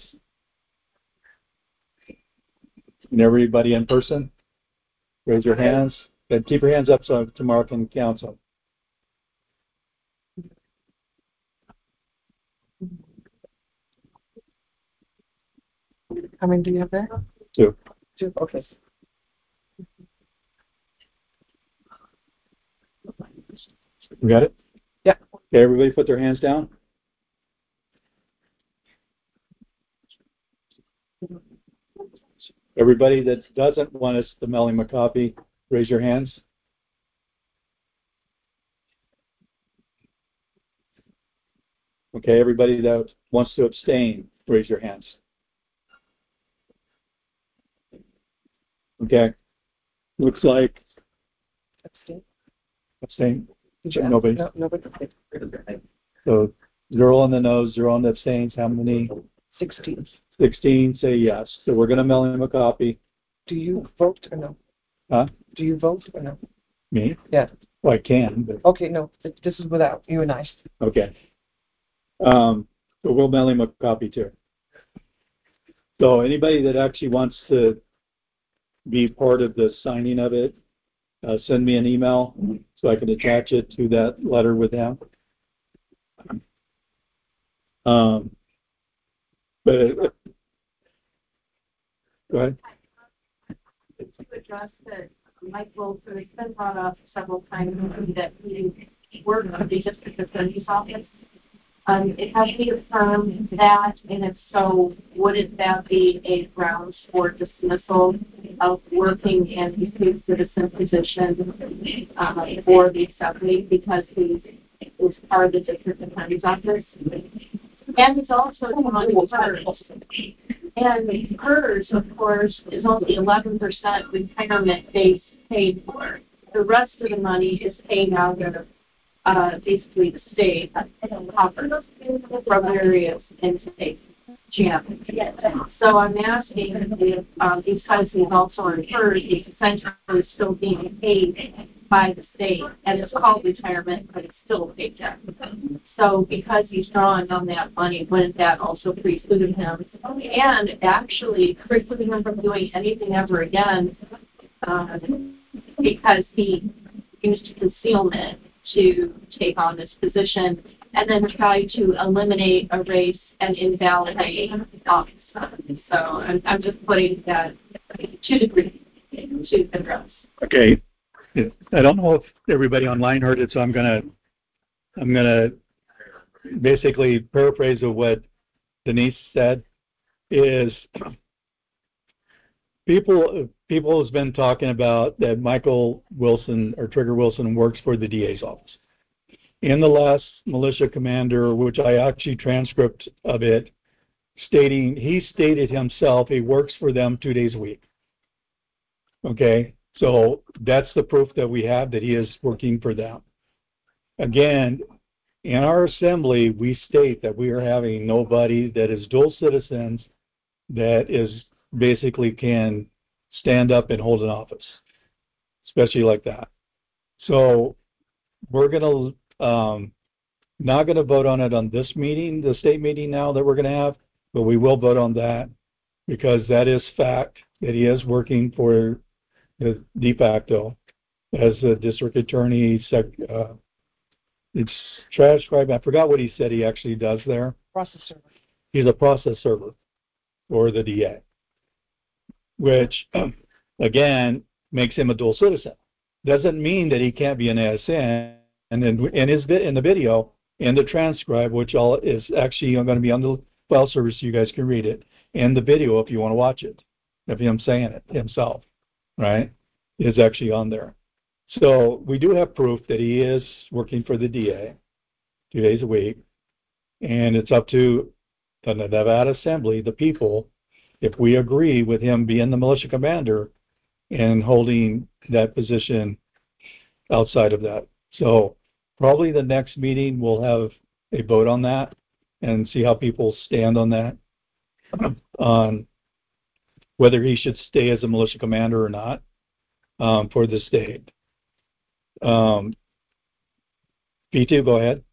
And everybody in person, raise your hands. And keep your hands up so tomorrow can count them. How many do you have there? Two. Two, okay. We got it? Yeah. Okay, everybody put their hands down. Everybody that doesn't want us to mail him a copy, raise your hands. Okay, everybody that wants to abstain, raise your hands. Okay. Looks like Abstain. abstain. Yeah. Nobody. No, nobody. So zero on the nose, zero on the abstains. How many? Sixteen. Sixteen say yes. So we're going to mail him a copy. Do you vote or no? Huh? Do you vote or no? Me? Yeah. Well, I can, but Okay, no. This is without you and I. okay. Um, so we'll mail him a copy too. So anybody that actually wants to be part of the signing of it, uh, send me an email so I can attach it to that letter with him. Um, but uh, go ahead. To address that, Michael, so it's been brought up several times that he work of the district attorney's office. Um, it has to be affirmed that, and if so, wouldn't that be a grounds for dismissal of working in the citizen position uh, for the assembly because he was part of the district attorney's office? And it's also on hers. And hers, of course, is only eleven percent retirement base paid for. The rest of the money is paid out of uh, basically the state offers from various entities. So I'm asking if, um, because he's also inferred, he's essentially still being paid by the state, and it's called retirement, but it's still a paycheck. So because he's drawing on that money, wouldn't that also preclude him? And actually preclude him from doing anything ever again uh, because he used concealment to take on this position and then try to eliminate, erase, and invalidate office. So I'm, I'm just putting that to degree to address. Okay. I don't know if everybody online heard it, so I'm gonna I'm gonna basically paraphrase of what Denise said. Is people people has been talking about that Michael Wilson or Trigger Wilson works for the D A's office. In the last militia commander, which I actually transcript of it, stating he stated himself he works for them two days a week. Okay, so that's the proof that we have that he is working for them. Again, in our assembly, we state that we are having nobody that is dual citizens that is basically can stand up and hold an office, especially like that. So we're going to um, not going to vote on it on this meeting, the state meeting now that we're going to have, but we will vote on that because that is fact that he is working for the de facto as a district attorney. Sec, uh, it's transcribed. I forgot what he said he actually does there. Process server. He's a process server for the D A, which again makes him a dual citizen. Doesn't mean that he can't be an A S N. And in, in his in the video, in the transcribe, which all is actually going to be on the file server so you guys can read it, and the video if you want to watch it, of him saying it himself, right, is actually on there. So we do have proof that he is working for the D A two days a week, and it's up to the Nevada Assembly, the people, if we agree with him being the militia commander and holding that position outside of that. So probably the next meeting we'll have a vote on that and see how people stand on that, on whether he should stay as a militia commander or not um, for the state. Um, P two, go ahead.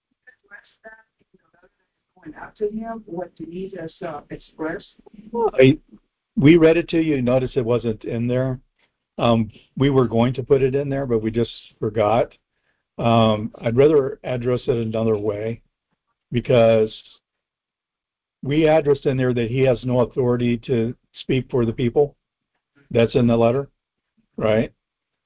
Going out to him, what Denise has uh, expressed. I, we read it to you. You notice it wasn't in there. Um, we were going to put it in there, but we just forgot. Um, I'd rather address it another way because we addressed in there that he has no authority to speak for the people. That's in the letter, right?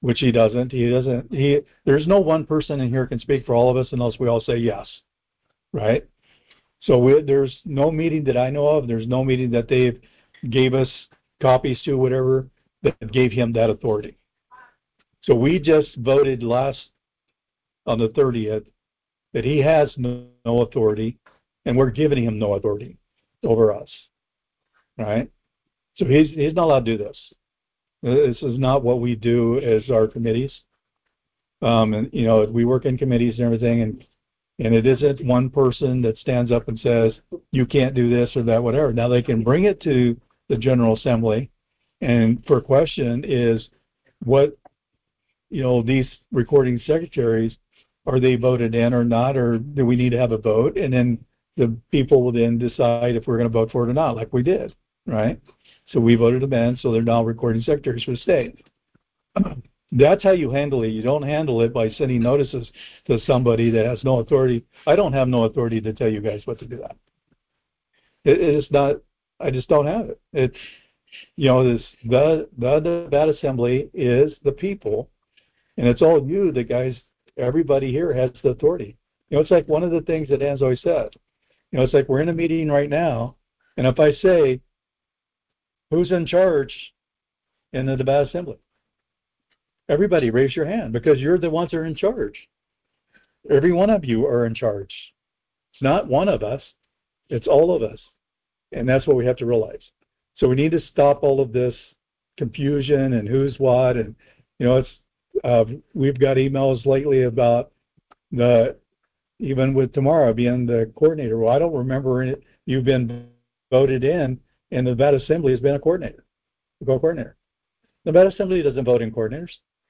which he doesn't. He doesn't. He there's no one person in here can speak for all of us unless we all say yes, right? So we, there's no meeting that I know of. There's no meeting that they gave us copies to, whatever, that gave him that authority. So we just voted last on the thirtieth that he has no, no authority, and we're giving him no authority over us, right? So he's he's not allowed to do this. This is not what we do as our committees. Um, and you know, we work in committees and everything, and and it isn't one person that stands up and says you can't do this or that, whatever. Now they can bring it to the General Assembly, and for question is what, you know, these recording secretaries, are they voted in or not, or do we need to have a vote? And then the people will then decide if we're going to vote for it or not, like we did, right? So we voted them in, so they're now recording secretaries for the state. That's how you handle it. You don't handle it by sending notices to somebody that has no authority. I don't have no authority to tell you guys what to do that. It, it's not, I just don't have it. It's, you know, this, the, the Nevada Assembly is the people, and it's all you, the guys, everybody here has the authority. You know, it's like one of the things that Ann's always said. You know, it's like we're in a meeting right now, and if I say, who's in charge in the Nevada Assembly? Everybody raise your hand, because you're the ones that are in charge. Every one of you are in charge. It's not one of us. It's all of us. And that's what we have to realize. So we need to stop all of this confusion and who's what. And, you know, it's uh, we've got emails lately about the, even with Tamara being the coordinator. Well, I don't remember it. You've been voted in, and the Nevada Assembly has been a coordinator, a co-coordinator. The Nevada Assembly doesn't vote in coordinators.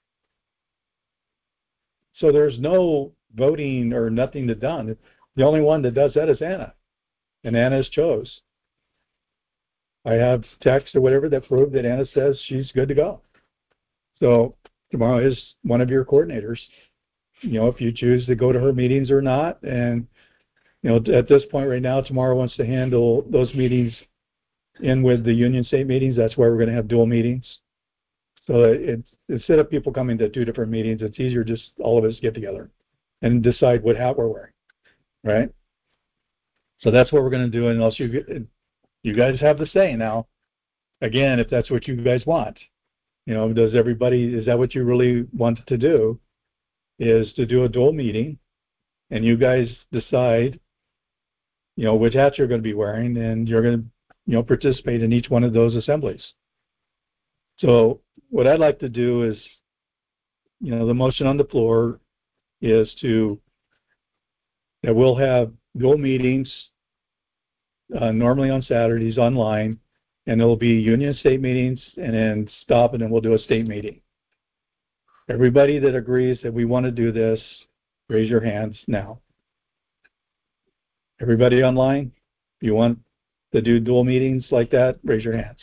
So there's no voting or nothing that's done. The only one that does that is Anna, and Anna's chose. I have text or whatever that prove that Anna says she's good to go. So tomorrow is one of your coordinators. You know, if you choose to go to her meetings or not, and you know, at this point right now, Tamara wants to handle those meetings in with the Union State meetings. That's why we're going to have dual meetings. So it, instead of people coming to two different meetings, it's easier just all of us get together and decide what hat we're wearing, right? So that's what we're going to do, unless you you guys have the say now. Again, if that's what you guys want, you know, does everybody, is that what you really want to do? Is to do a dual meeting, and you guys decide, you know, which hats you're going to be wearing, and you're going to, you know, participate in each one of those assemblies. So what I'd like to do is, you know, the motion on the floor is to, that we'll have dual meetings uh, normally on Saturdays online, and there will be Union State meetings, and then stop, and then we'll do a state meeting. Everybody that agrees that we want to do this, raise your hands now. Everybody online, if you want to do dual meetings like that, raise your hands.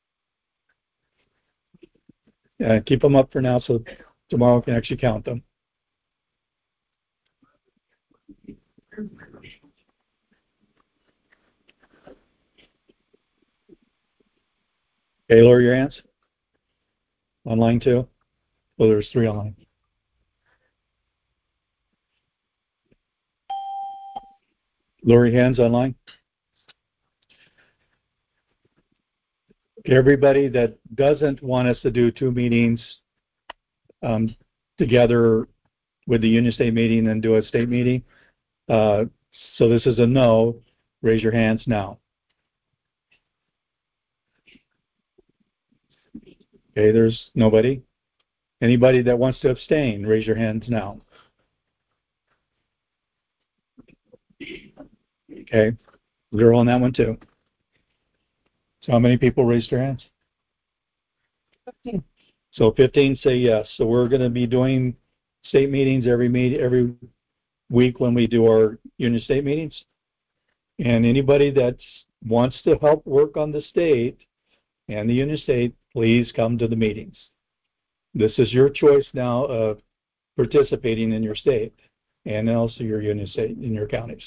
And keep them up for now so tomorrow we can actually count them. Okay, lower your hands. Online too? Well, there's three online. Lower your hands online. Everybody that doesn't want us to do two meetings um, together with the Union State meeting and do a state meeting, uh, so this is a no, raise your hands now. Okay, there's nobody. Anybody that wants to abstain, raise your hands now. Okay, zero on that one too. So how many people raised their hands? fifteen. So fifteen say yes. So we're going to be doing state meetings every meet every week when we do our Union State meetings. And anybody that wants to help work on the state and the Union State, please come to the meetings. This is your choice now of participating in your state and also your Union State in your counties.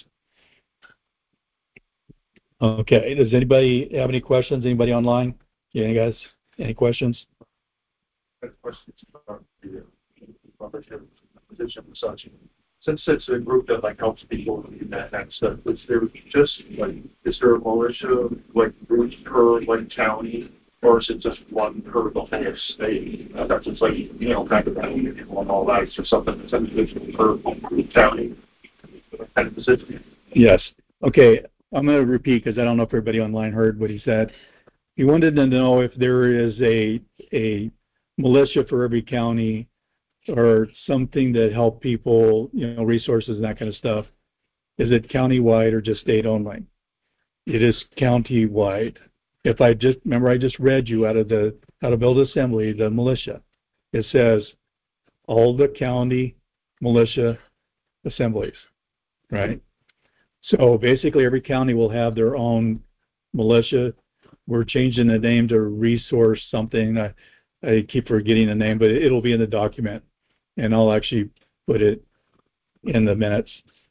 Okay, does anybody have any questions? Anybody online? Yeah, you guys, any questions? the membership position and such. Since it's a group that like helps people in that kind of stuff, is there just like is there a militia like group per like county, or is it just one per the whole state? Uh, that's just like you know kind of and all that, or something that's individual per county kind of position. Yes. Okay. I'm going to repeat because I don't know if everybody online heard what he said. He wanted to know if there is a a militia for every county or something that help people, you know, resources and that kind of stuff. Is it county-wide or just state only? It is county-wide. If I just, remember I just read you out of the How to Build Assembly, the militia. It says all the county militia assemblies, right? So basically every county will have their own militia. We're changing the name to resource something. I, I keep forgetting the name, but it'll be in the document. And I'll actually put it in the minutes.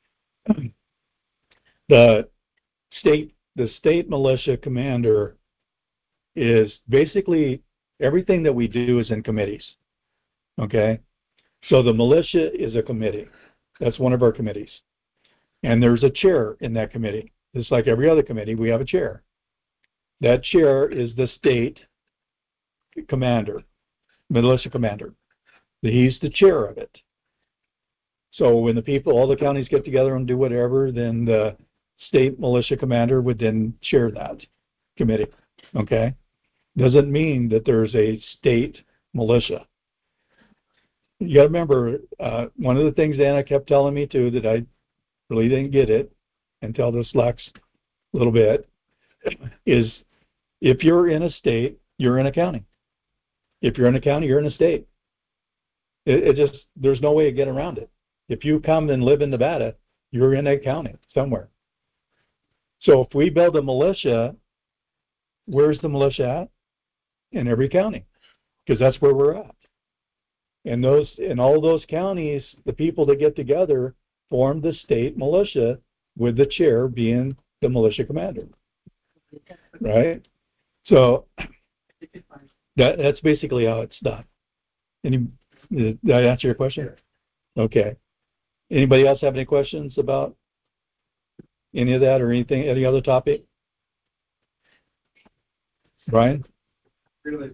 The state, the state militia commander is basically everything that we do is in committees. Okay? So the militia is a committee. That's one of our committees. And there's a chair in that committee. Just like every other committee, we have a chair. That chair is the state commander, militia commander. He's the chair of it. So when the people, all the counties get together and do whatever, then the state militia commander would then chair that committee. Okay? Doesn't mean that there's a state militia. You got to remember, uh, one of the things Anna kept telling me too that I really didn't get it until this last little bit is if you're in a state, you're in a county. If you're in a county, you're in a state. It, it just, there's no way to get around it. If you come and live in Nevada, you're in a county somewhere. So if we build a militia, where's the militia at? In every county, because that's where we're at. And those, in all those counties, the people that get together form the state militia, with the chair being the militia commander. Right? So that that's basically how it's done. Any, did I answer your question? Okay. Anybody else have any questions about any of that or anything, any other topic? Brian? Really,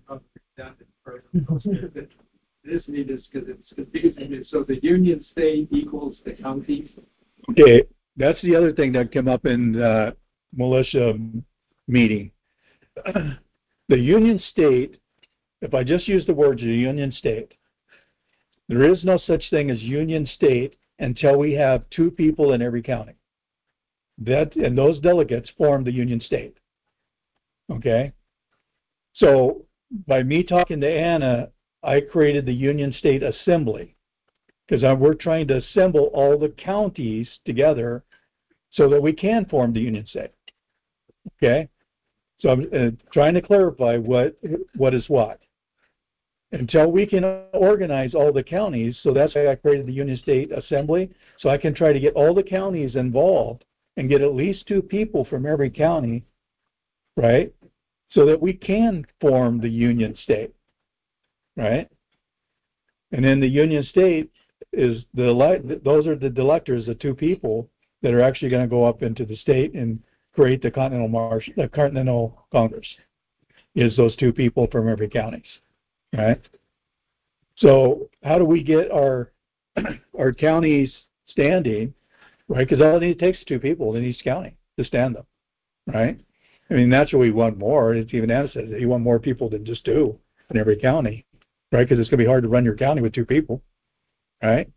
this need is because it's confusing. So the union state equals the county. Okay, that's the other thing that came up in the militia meeting. The union state, if I just use the words union state, there is no such thing as union state until we have two people in every county. That, and those delegates form the union state. Okay? So by me talking to Anna, I created the Union State Assembly because we're trying to assemble all the counties together so that we can form the Union State. Okay? So I'm uh, trying to clarify what what is what. Until we can organize all the counties, so that's why I created the Union State Assembly, so I can try to get all the counties involved and get at least two people from every county, right? So that we can form the Union State. Right? And then the Union State is the, those are the electors, the two people that are actually going to go up into the state and create the Continental Marsh, the Continental Congress, is those two people from every county. Right? So how do we get our our counties standing? Right? Because all it takes is two people in each county to stand them. Right? I mean, naturally we want more. It's even Anna says that you want more people than just two in every county. Right, because it's going to be hard to run your county with two people, right?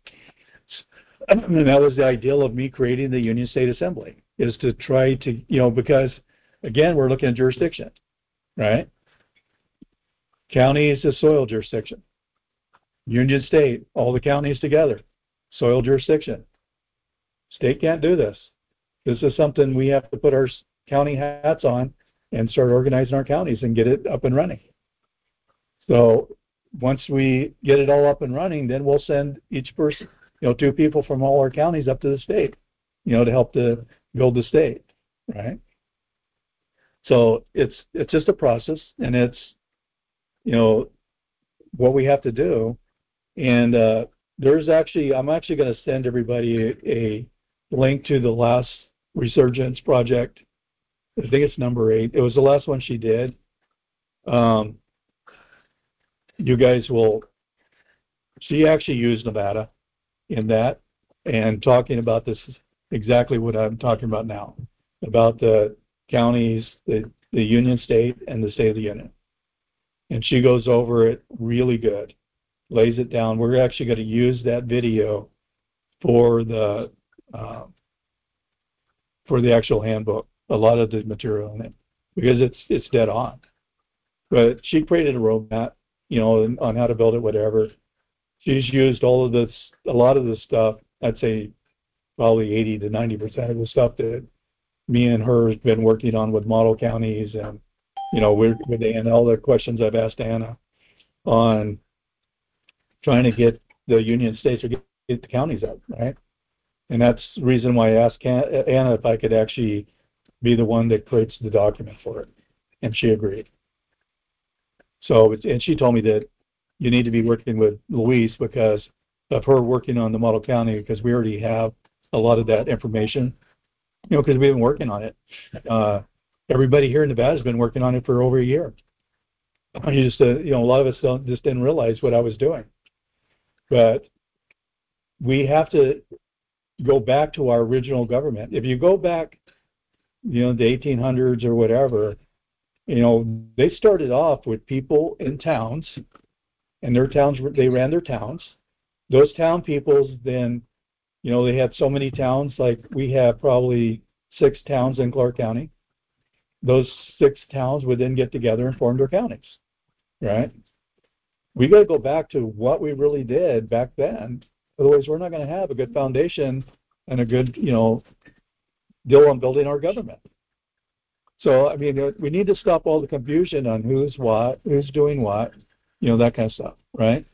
And that was the ideal of me creating the Union State Assembly, is to try to, you know, because, again, we're looking at jurisdiction, right? County is a soil jurisdiction. Union State, all the counties together, soil jurisdiction. State can't do this. This is something we have to put our county hats on and start organizing our counties and get it up and running. So once we get it all up and running, then we'll send each person, you know, two people from all our counties up to the state, you know, to help to build the state, right? So it's it's just a process, and it's, you know, what we have to do And uh, there's actually, I'm actually going to send everybody a, a link to the last Resurgence project. I think it's number eight. It was the last one she did. Um, you guys will, she actually used Nevada in that and talking about this exactly what I'm talking about now, about the counties, the, the Union State, and the State of the Union. And she goes over it really good, lays it down. We're actually going to use that video for the uh, for the actual handbook, a lot of the material in it, because it's it's dead on. But she created a roadmap, you know, on how to build it, whatever. She's used all of this, a lot of the stuff. I'd say probably eighty to ninety percent of the stuff that me and her has been working on with model counties, and you know, with, with and all the questions I've asked Anna on trying to get the Union States or get, get the counties up, right? And that's the reason why I asked Anna if I could actually be the one that creates the document for it, and she agreed. So, and she told me that you need to be working with Louise because of her working on the model county, because we already have a lot of that information, you know, because we've been working on it. Uh, everybody here in Nevada has been working on it for over a year. You just, uh, you know, a lot of us don't, just didn't realize what I was doing. But we have to go back to our original government. If you go back, you know, the eighteen hundreds or whatever, you know, they started off with people in towns, and their towns, they ran their towns. Those town peoples then, you know, they had so many towns, like we have probably six towns in Clark County. Those six towns would then get together and form their counties, right? We got to go back to what we really did back then. Otherwise, we're not going to have a good foundation and a good, you know, deal on building our government. So, I mean, we need to stop all the confusion on who's what, who's doing what, you know, that kind of stuff, right?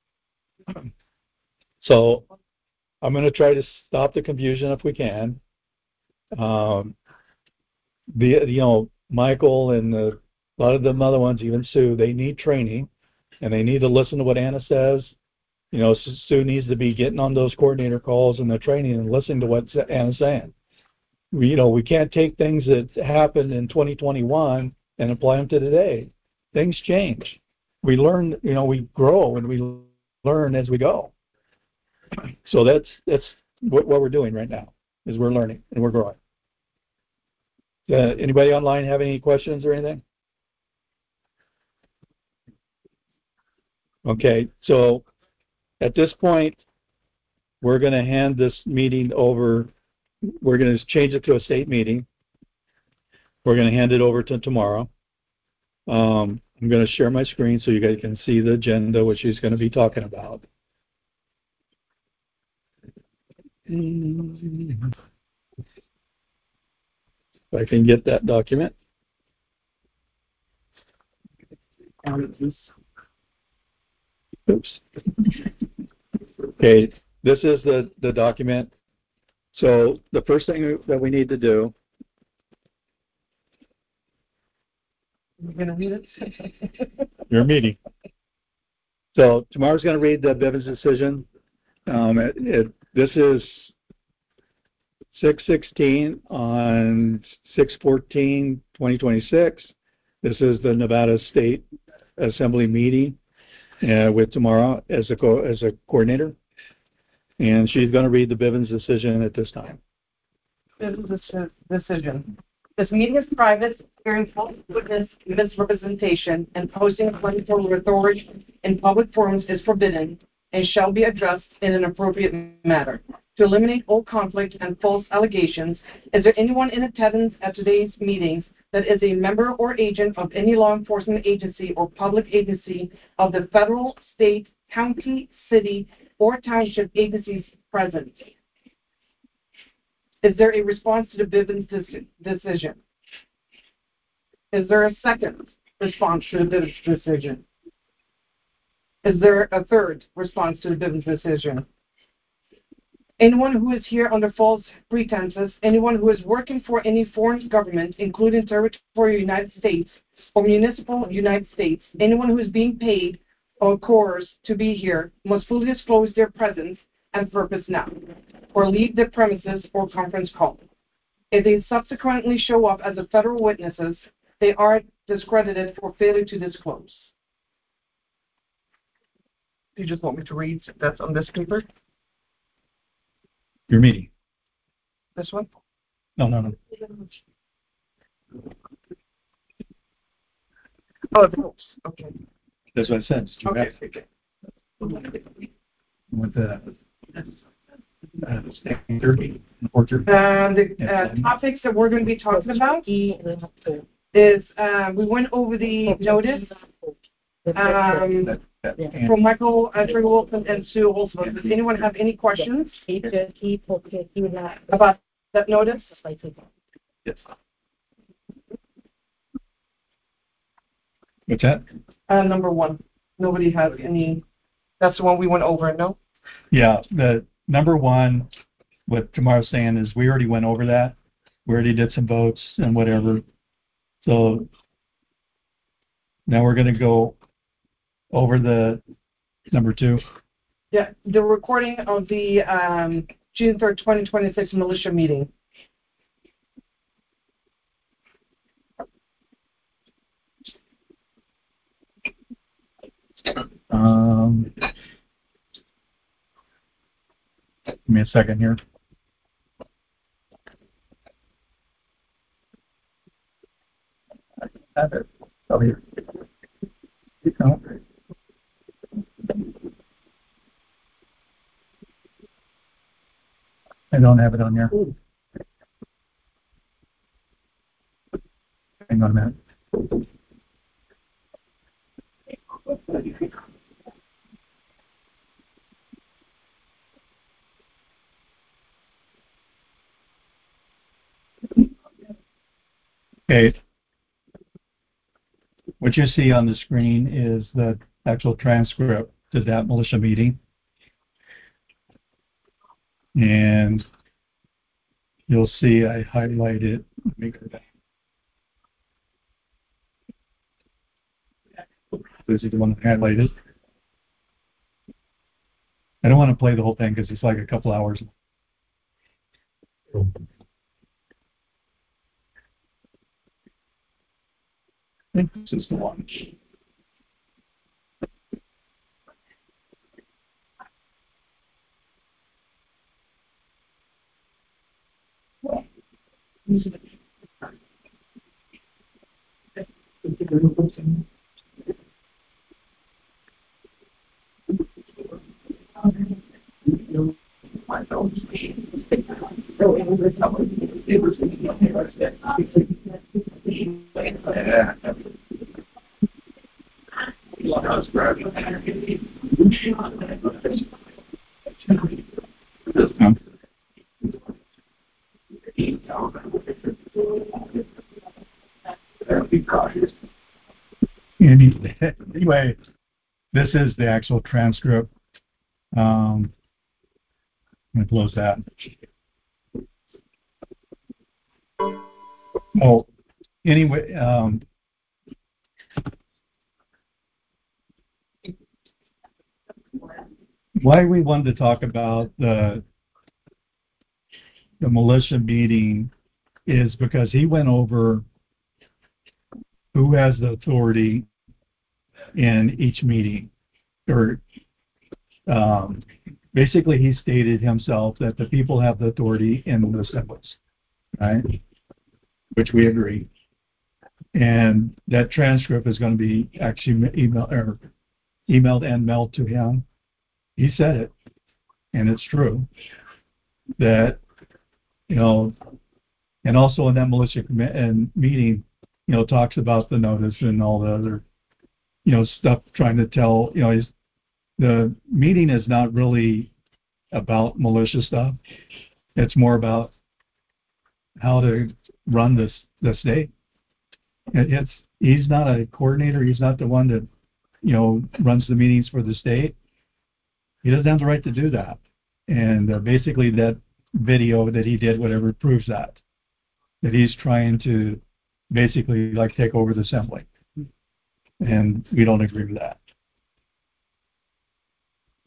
So, I'm going to try to stop the confusion if we can. Um, the, you know, Michael and the, a lot of them other ones, even Sue, they need training, and they need to listen to what Anna says. You know, Sue needs to be getting on those coordinator calls and the training and listening to what Anna's saying. We, you know, we can't take things that happened in twenty twenty-one and apply them to today. Things change. We learn, you know, we grow and we learn as we go. So that's that's what, what we're doing right now, is we're learning and we're growing. Uh, anybody online have any questions or anything? Okay, so at this point, we're going to hand this meeting over. We're going to change it to a state meeting. We're going to hand it over to tomorrow. Um, I'm going to share my screen so you guys can see the agenda, which he's going to be talking about. If I can get that document. Oops. Okay, this is the, the document. So the first thing that we need to do. You're going to read it? Your meeting. So tomorrow's going to read the Bivens decision. Um, it, it, this is six sixteen on six fourteen twenty twenty-six. This is the Nevada State Assembly meeting uh, with Tamara as a co as a coordinator, and she's going to read the Bivens decision at this time. Bivens decision. This meeting is private. Hearing false witness misrepresentation and posting of political authority in public forums is forbidden and shall be addressed in an appropriate manner. To eliminate all conflict and false allegations, is there anyone in attendance at today's meetings that is a member or agent of any law enforcement agency or public agency of the federal, state, county, city, or township agencies present? Is there a response to the Bivens decision? Is there a second response to the Bivens decision? Is there a third response to the Bivens decision? Anyone who is here under false pretenses, anyone who is working for any foreign government, including territorial United States or municipal United States, anyone who is being paid or coerced to be here must fully disclose their presence and purpose now, or leave the premises or conference call. If they subsequently show up as a federal witnesses, they are discredited for failure to disclose. You just want me to read that's on this paper? Your meeting. This one? No, no, no. Oh, the notes. Okay. That's what I said. Did you Okay. have- With the uh, standing thirty, orchard. Um, the uh, topics that we're going to be talking about is uh, we went over the notice um, That- that- Yeah. from Michael uh, Trigger Wilson and Sue Holzman. Does anyone have any questions about that notice? Yes. What's that? Uh, number one. Nobody has any. That's the one we went over, no? Yeah, the number one, what Tamar's saying is we already went over that. We already did some votes and whatever. So now we're going to go over the number two. Yeah, the recording of the um, June third, twenty twenty-six militia meeting. Um, give me a second here. I have it. Oh, here. No. I don't have it on here. Hang on a minute. Okay. What you see on the screen is the actual transcript to that militia meeting. And you'll see I highlighted. Let me go back. This is the one that highlighted. I don't want to play the whole thing because it's like a couple hours. I think this is the one. Anyway, this is the actual transcript. Um, I'm going to close that. Oh, anyway, um, why we wanted to talk about the the militia meeting is because he went over who has the authority in each meeting, or um, basically he stated himself that the people have the authority in the assemblies, right? Which we agree. And that transcript is going to be actually email, or emailed and mailed to him. He said it, and it's true, that, you know, and also in that militia commi- and meeting, you know, talks about the notice and all the other, you know, stuff trying to tell, you know, he's, the meeting is not really about militia stuff. It's more about how to run this the state. It, it's he's not a coordinator. He's not the one that, you know, runs the meetings for the state. He doesn't have the right to do that. And uh, basically, that video that he did, whatever, proves that that he's trying to basically like take over the assembly, and we don't agree with that.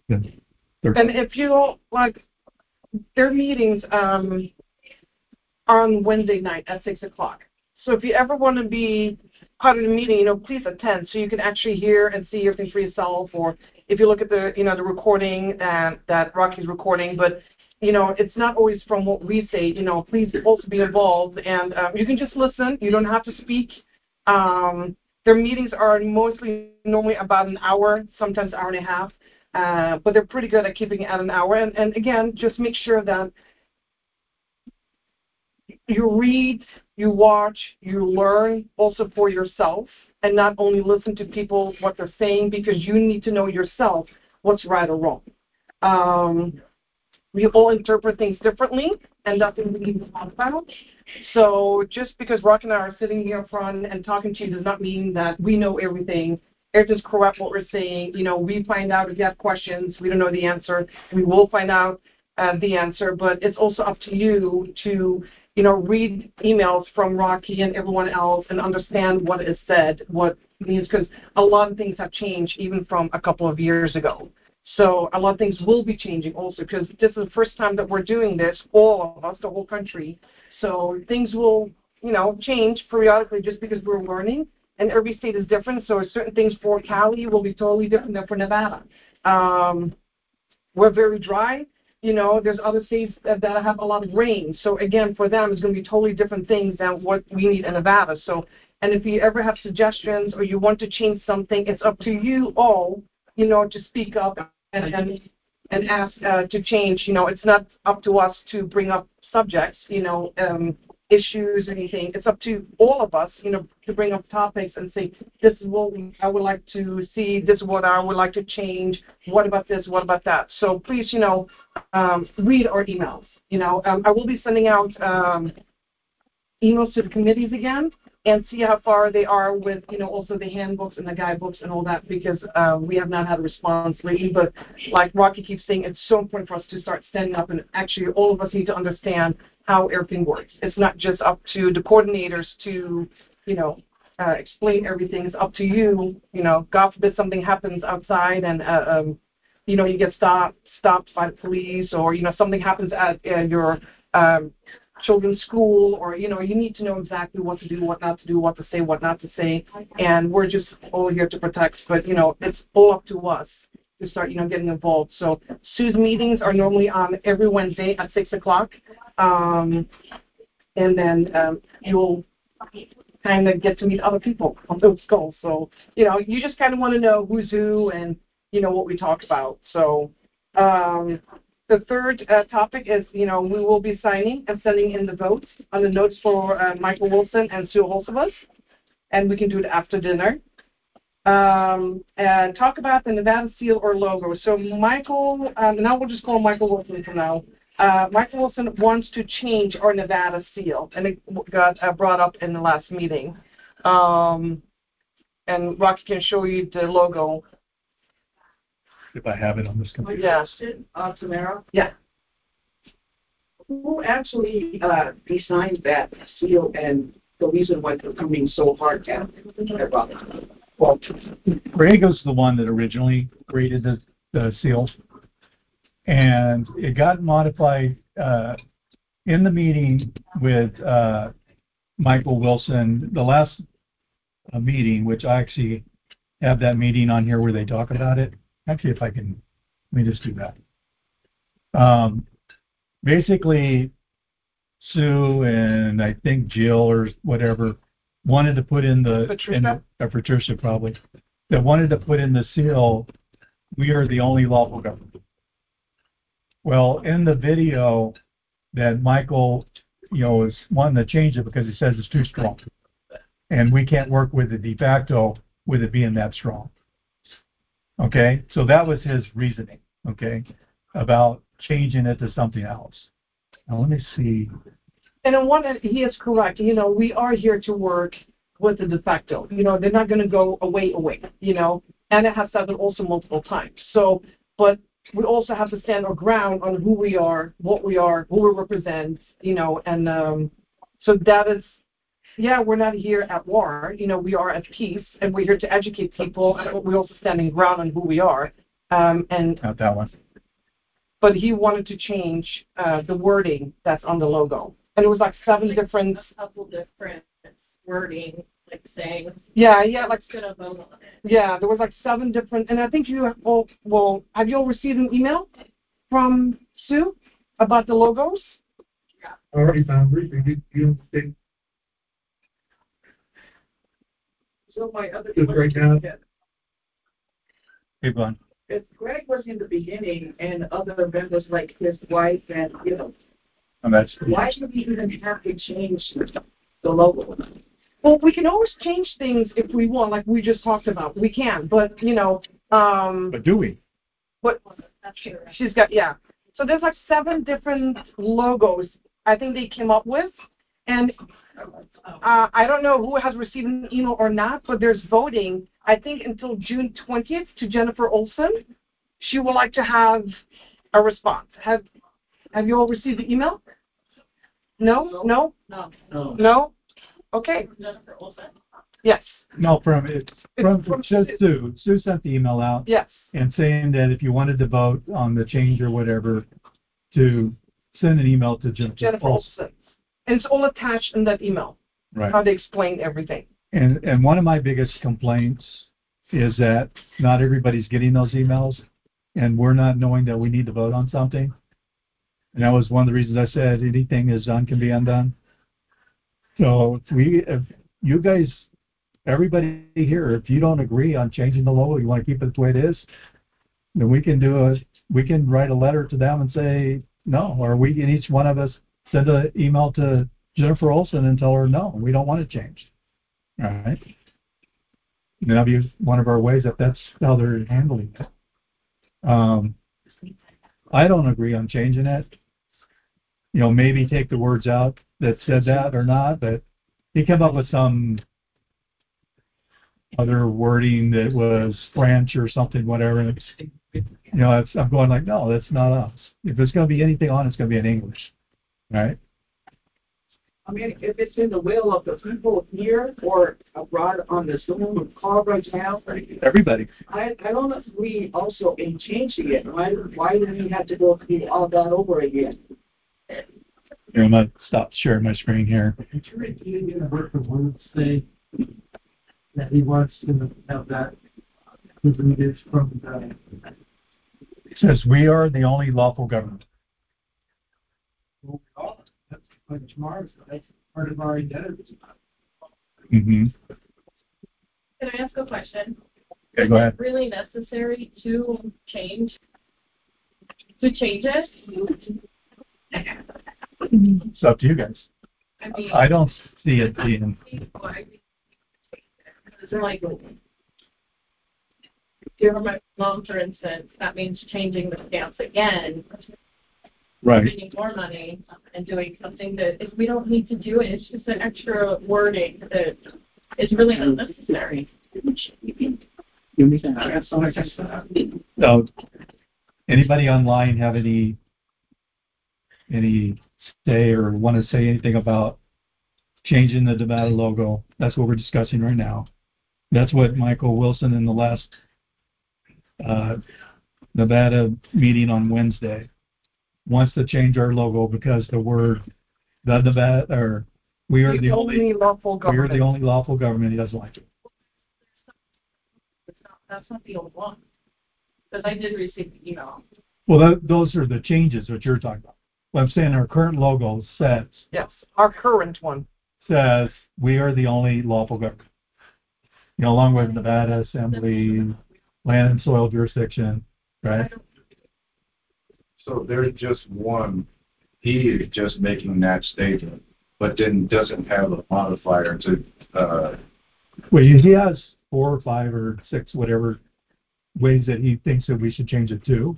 Good. Third. And if you like, their meetings um, are on Wednesday night at six o'clock. So if you ever want to be part of the meeting, you know, please attend so you can actually hear and see everything for yourself. Or if you look at the, you know, the recording and that Rocky's recording, but you know, it's not always from what we say. You know, please also be involved, and um, you can just listen. You don't have to speak. Um, their meetings are mostly normally about an hour, sometimes an hour and a half, uh, but they're pretty good at keeping it at an hour. And, and again, just make sure that you read, you watch, you learn also for yourself, and not only listen to people what they're saying, because you need to know yourself what's right or wrong. Um, we all interpret things differently, and that's what we need to talk about. So just because Rock and I are sitting here up front and talking to you does not mean that we know everything. It's just correct what we're saying. You know, we find out if you have questions, we don't know the answer, we will find out uh, the answer, but it's also up to you to, you know, read emails from Rocky and everyone else and understand what is said, what it means, because a lot of things have changed even from a couple of years ago. So a lot of things will be changing also, because this is the first time that we're doing this, all of us, the whole country. So things will, you know, change periodically just because we're learning, and every state is different. So certain things for Cali will be totally different than for Nevada. Um, we're very dry. You know, there's other states that, that have a lot of rain. So again, for them, it's going to be totally different things than what we need in Nevada. So, and if you ever have suggestions or you want to change something, it's up to you all, you know, to speak up and and, and ask uh, to change. You know, it's not up to us to bring up subjects, you know, um, issues, anything. It's up to all of us, you know, to bring up topics and say, this is what I would like to see, this is what I would like to change, what about this, what about that. So please, you know, um, read our emails. You know, um, I will be sending out um, emails to the committees again and see how far they are with, you know, also the handbooks and the guidebooks and all that, because uh, we have not had a response lately. But like Rocky keeps saying, it's so important for us to start standing up, and actually all of us need to understand how everything works. It's not just up to the coordinators to, you know, uh, explain everything. It's up to you. You know, God forbid something happens outside and, uh, um, you know, you get stopped stopped by the police, or, you know, something happens at uh, your um, children's school, or, you know, you need to know exactly what to do, what not to do, what to say, what not to say. And we're just all here to protect. But, you know, it's all up to us to start, you know, getting involved. So Sue's meetings are normally on every Wednesday at six o'clock. Um, and then um, you'll kind of get to meet other people on those calls. So, you know, you just kind of want to know who's who and, you know, what we talked about. So um, the third uh, topic is, you know, we will be signing and sending in the votes on the notes for uh, Michael Wilson and Sue Holsovas, and we can do it after dinner. Um, and talk about the Nevada seal or logo. So Michael, um, now we'll just call him Michael Wilson for now. Uh, Michael Wilson wants to change our Nevada seal, and it got uh, brought up in the last meeting. Um, and Rocky can show you the logo. If I have it on this computer. Yeah. Uh, Tamara, Yeah. who actually uh, designed that seal and the reason why they're coming so hard at about it? Well, Griego's the one that originally created the, the seal, and it got modified uh, in the meeting with uh, Michael Wilson, the last uh, meeting, which I actually have that meeting on here where they talk about it. Actually, if I can, let me just do that. Um, basically, Sue and I think Jill or whatever wanted to put in the, Patricia? in, uh, Patricia probably, that wanted to put in the seal, we are the only lawful government. Well, in the video that Michael, you know, is wanting to change it because he says it's too strong. And we can't work with the de facto with it being that strong. Okay, so that was his reasoning, okay, about changing it to something else. Now let me see. And in one, he is correct. You know, we are here to work with the de facto. You know, they're not going to go away, away, you know, and it has said it also multiple times. So, but we also have to stand our ground on who we are, what we are, who we represent, you know, and um, so that is, yeah, we're not here at war. You know, we are at peace, and we're here to educate people, and we're also standing ground on who we are. Um, and, Not that one. but he wanted to change, uh, the wording that's on the logo. And it was like seven different, A couple different wording, like saying, yeah, yeah, like, let's get a vote on it. yeah, there was like seven different, and I think you all, well, have you all received an email from Sue about the logos? Already found briefing, you, you don't think, So my other just right now, Keep going. if Greg was in the beginning and other members like his wife and, you know, And that's, why do we even have to change the logo? Well, we can always change things if we want, like we just talked about. We can, but you know, um, but do we? what That's true. she's got, yeah. So there's like seven different logos I think they came up with, and uh, I don't know who has received an email or not, but there's voting. I think until June twentieth to Jennifer Olson. She would like to have a response. Have Have you all received the email? No, no, No, No. no. Okay. Jennifer Olsen. Yes. No, from it's from, from just Sue. Sue sent the email out Yes. and saying that if you wanted to vote on the change or whatever, to send an email to Jennifer, Jennifer Olson. Olson. And it's all attached in that email. Right. How they explain everything. And and one of my biggest complaints is that not everybody's getting those emails, and we're not knowing that we need to vote on something. And that was one of the reasons I said anything is done can be undone. So if we, if you guys, everybody here, if you don't agree on changing the logo, you want to keep it the way it is, then we can do a, we can write a letter to them and say no, or we can each one of us send an email to Jennifer Olson and tell her no, we don't want it changed. All right. And that'll be one of our ways if that's how they're handling it. Um, I don't agree on changing it. You know, maybe take the words out that said that or not, but he came up with some other wording that was French or something, whatever. And it's, you know, it's, I'm going like, no, that's not us. If there's going to be anything on, it's going to be in English, right? I mean, if it's in the will of the people here or abroad on the Zoom call right now, Everybody. I, I don't agree also in changing it. Why, why do we have to go through all that over again? Here, I'm going to stop sharing my screen here. did you read, you didn't hear the words say that he wants to have that deleted from the, It says, we are the only lawful government. well, we are. That's like tomorrow's, that's part of our identity. Mm-hmm. Can I ask a question? Okay, go ahead. Is it really necessary to change, to change it? It's up to you guys. I mean, I don't see it being, why we It's like government loan, for instance, that means changing the stamps again, right. spending more money and doing something that if we don't need to do it, it's just an extra wording that is really unnecessary. So, anybody online have any any say or want to say anything about changing the Nevada logo? That's what we're discussing right now. That's what Michael Wilson in the last uh, Nevada meeting on Wednesday wants to change our logo because the word the Nevada or we are the, the only, only lawful we are government. the only lawful government. He doesn't like it. It's not, that's not the old one. Because I did receive the email. Well, th- those are the changes that you're talking about. What I'm saying, our current logo says Yes, our current one. says we are the only lawful government. You know, along with Nevada Assembly, Land and Soil Jurisdiction, right? So there's just one, he is just making that statement, but then doesn't have a modifier to, uh, Well, he has four or five or six, whatever ways that he thinks that we should change it to.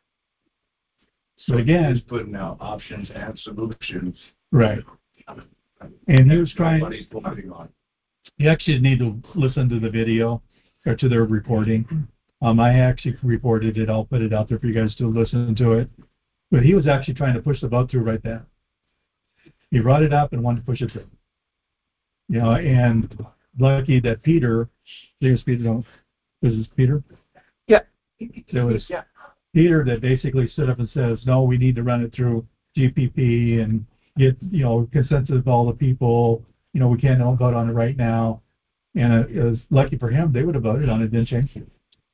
so But again, he's putting out options and solutions. right. And he was That's trying, what he's voting on. you actually need to listen to the video or to their recording. Um, I actually reported it. I'll put it out there for you guys to listen to it. But he was actually trying to push the vote through right then. He brought it up and wanted to push it through. You know, and lucky that Peter, there's Peter, no, this is Peter? Yeah. There was Yeah. Peter that basically stood up and says, no, we need to run it through G P P and get, you know, consensus of all the people. You know, we can't vote on it right now. And it, it was lucky for him, they would have voted on it, didn't change it.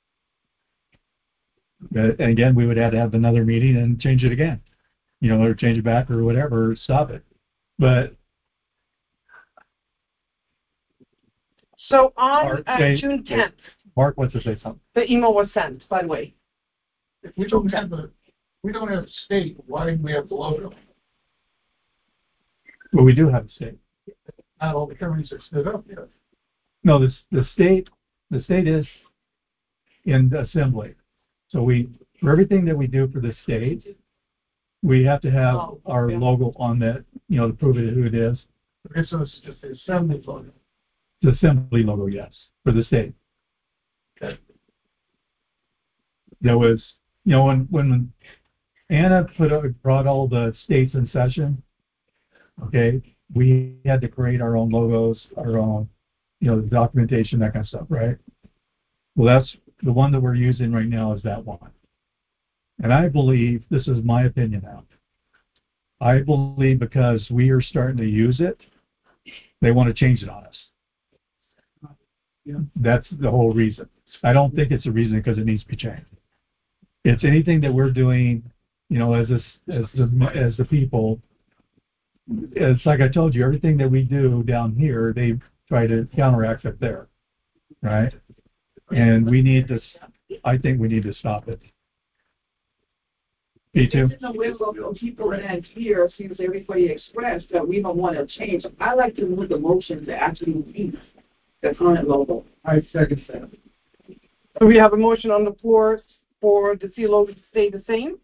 But, and again, we would have to have another meeting and change it again. You know, or change it back or whatever, or stop it. But So on Mark, uh, they- June tenth, Mark wants to say something. the email was sent, by the way. If we don't have a, we don't have a state, why do we have the logo? Well, we do have a state. Not all the counties are stood up yet. No, the the state, the state is in the assembly. So we, for everything that we do for the state, we have to have Oh, our yeah. logo on that, you know, to prove it who it is. Okay, so it's just the assembly logo. The assembly logo, yes, for the state. Okay. There was, you know, when when Anna put out, brought all the states in session, okay, we had to create our own logos, our own, you know, documentation, that kind of stuff, right? Well, that's the one that we're using right now is that one. And I believe, this is my opinion now, I believe because we are starting to use it, they want to change it on us. Yeah. That's the whole reason. I don't think it's a reason because it needs to be changed. It's anything that we're doing, you know, as a, as the as the people. It's like I told you, everything that we do down here, they try to counteract up there, right? And we need to. I think we need to stop it. Me too. There's no way of people that here, since everybody expressed that we don't want to change. I like to move the motion to actually leave the current logo. I second that. So we have a motion on the floor for the C logo to stay the same.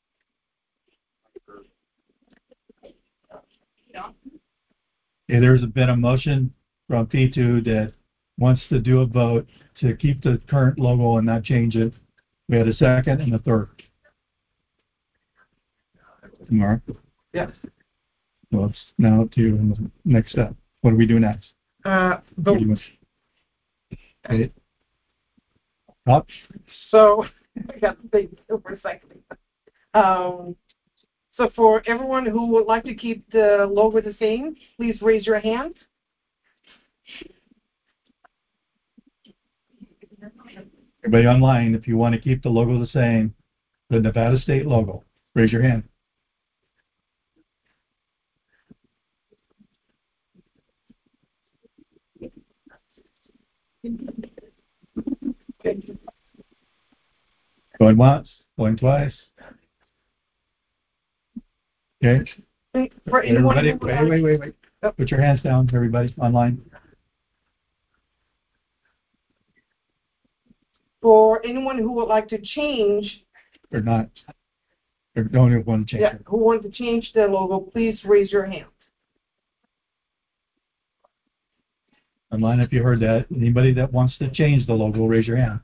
Yeah, there's been a motion from P two that wants to do a vote to keep the current logo and not change it. We had a second and a third. Tomorrow. Yes. Well, it's now to you in the next step. What do we do next? Uh, What do vote. you want? Okay. Up. So I got to think for a second. Um, so for everyone who would like to keep the logo the same, please raise your hand. Everybody online, if you want to keep the logo the same, the Nevada State logo, raise your hand. Going once, going twice. Okay. For anyone Everybody, who would wait, like- wait, wait, wait. Oh. Put your hands down, everybody online. For anyone who would like to change, Or not. Or don't even want to change yeah, it. who wants to change the logo, please raise your hand. Online, if you heard that. Anybody that wants to change the logo, raise your hand.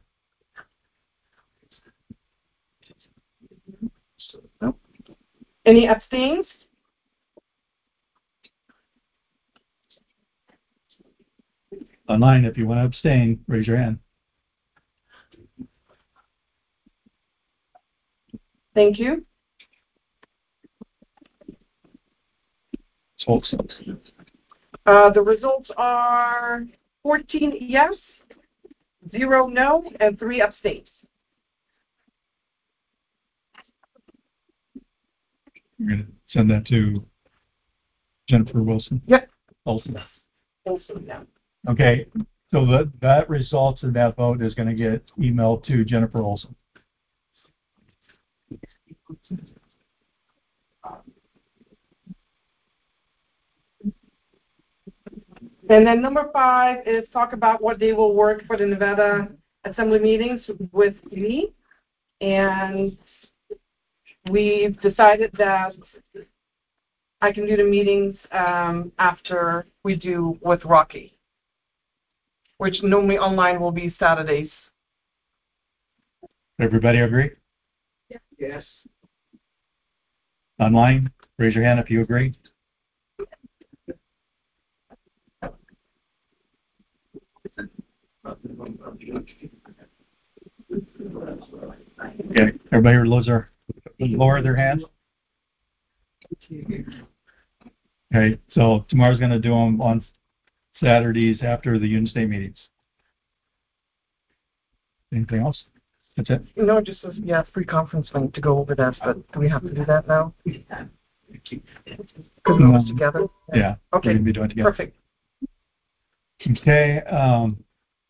Any abstains? Online, if you want to abstain, raise your hand. Thank you. Folks. Uh, the results are fourteen yes, zero no, and three abstains. We're going to send that to Jennifer Wilson. Yep. Olson. Also no. Okay, so that, that results in that vote is going to get emailed to Jennifer Olson. And then number five is talk about what day will work for the Nevada Assembly meetings with me. And we've decided that I can do the meetings um, after we do with Rocky, which normally online will be Saturdays. Everybody agree? Yes. Online, raise your hand if you agree. Everybody lower their, lower their hands. Okay, so tomorrow's going to do them on Saturdays after the Union State meetings. Anything else? That's it? No, just, as- yeah, free conference link to go over this, but do we have to do that now? Because we were Um, together? Yeah. We're Okay, going to be doing it together. perfect. Okay, um,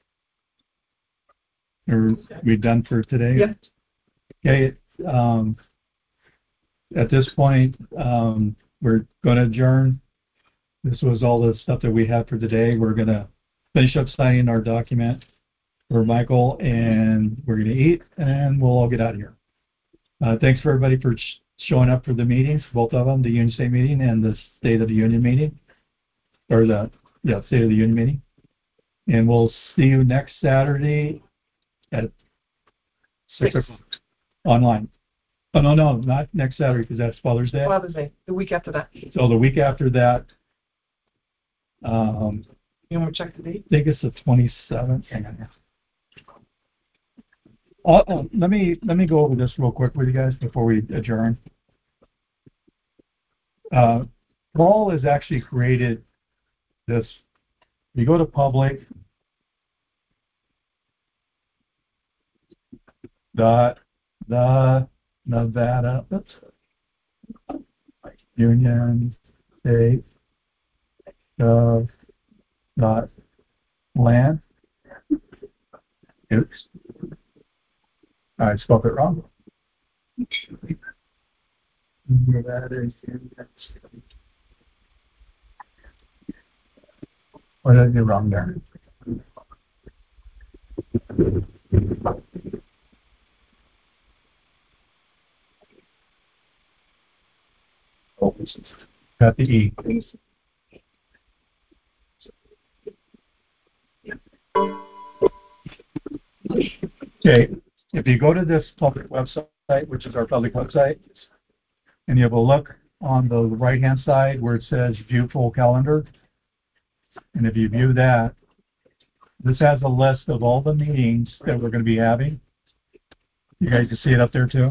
are we done for today? Yeah. Okay, um, at this point, um, we're going to adjourn. This was all the stuff that we had for today. We're going to finish up signing our document for Michael, and we're going to eat, and we'll all get out of here. Uh, thanks for everybody for sh- showing up for the meetings, both of them, the Union State meeting and the State of the Union meeting, or the, yeah, State of the Union meeting. And we'll see you next Saturday at six o'clock online. Oh, no, no, not next Saturday, because that's Father's Day. Father's Day, the week after that. So the week after that, um, You want to check the date? I think it's the twenty-seventh. Hang on. Oh, oh, let me let me go over this real quick with you guys before we adjourn. Uh, Paul has actually created this. You go to public dot the Nevada oops, Union State of dot land. Oops. I spelled it wrong. That is what did I do wrong there? Oh, got the E. Okay, if you go to this public website, which is our public website, and you have a look on the right-hand side where it says View Full Calendar, and if you view that, this has a list of all the meetings that we're going to be having. You guys can see it up there too.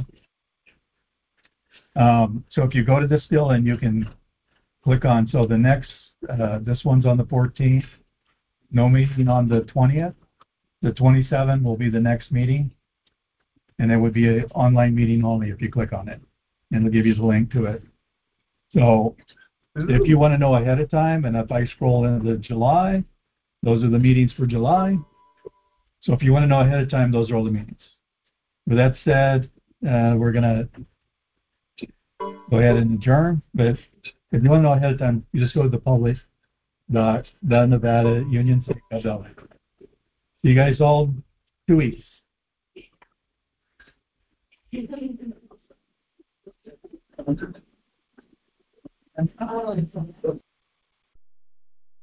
Um, so if you go to this deal, and you can click on, so the next, uh, this one's on the fourteenth, no meeting on the twentieth. The twenty-seventh will be the next meeting, and it would be an online meeting only if you click on it, and it'll give you the link to it. So if you want to know ahead of time, and if I scroll into July, those are the meetings for July. So if you want to know ahead of time, those are all the meetings. With that said, uh, we're going to go ahead and adjourn. But if, if you want to know ahead of time, you just go to the public dot the Nevada Union State of L A. See you guys all two weeks.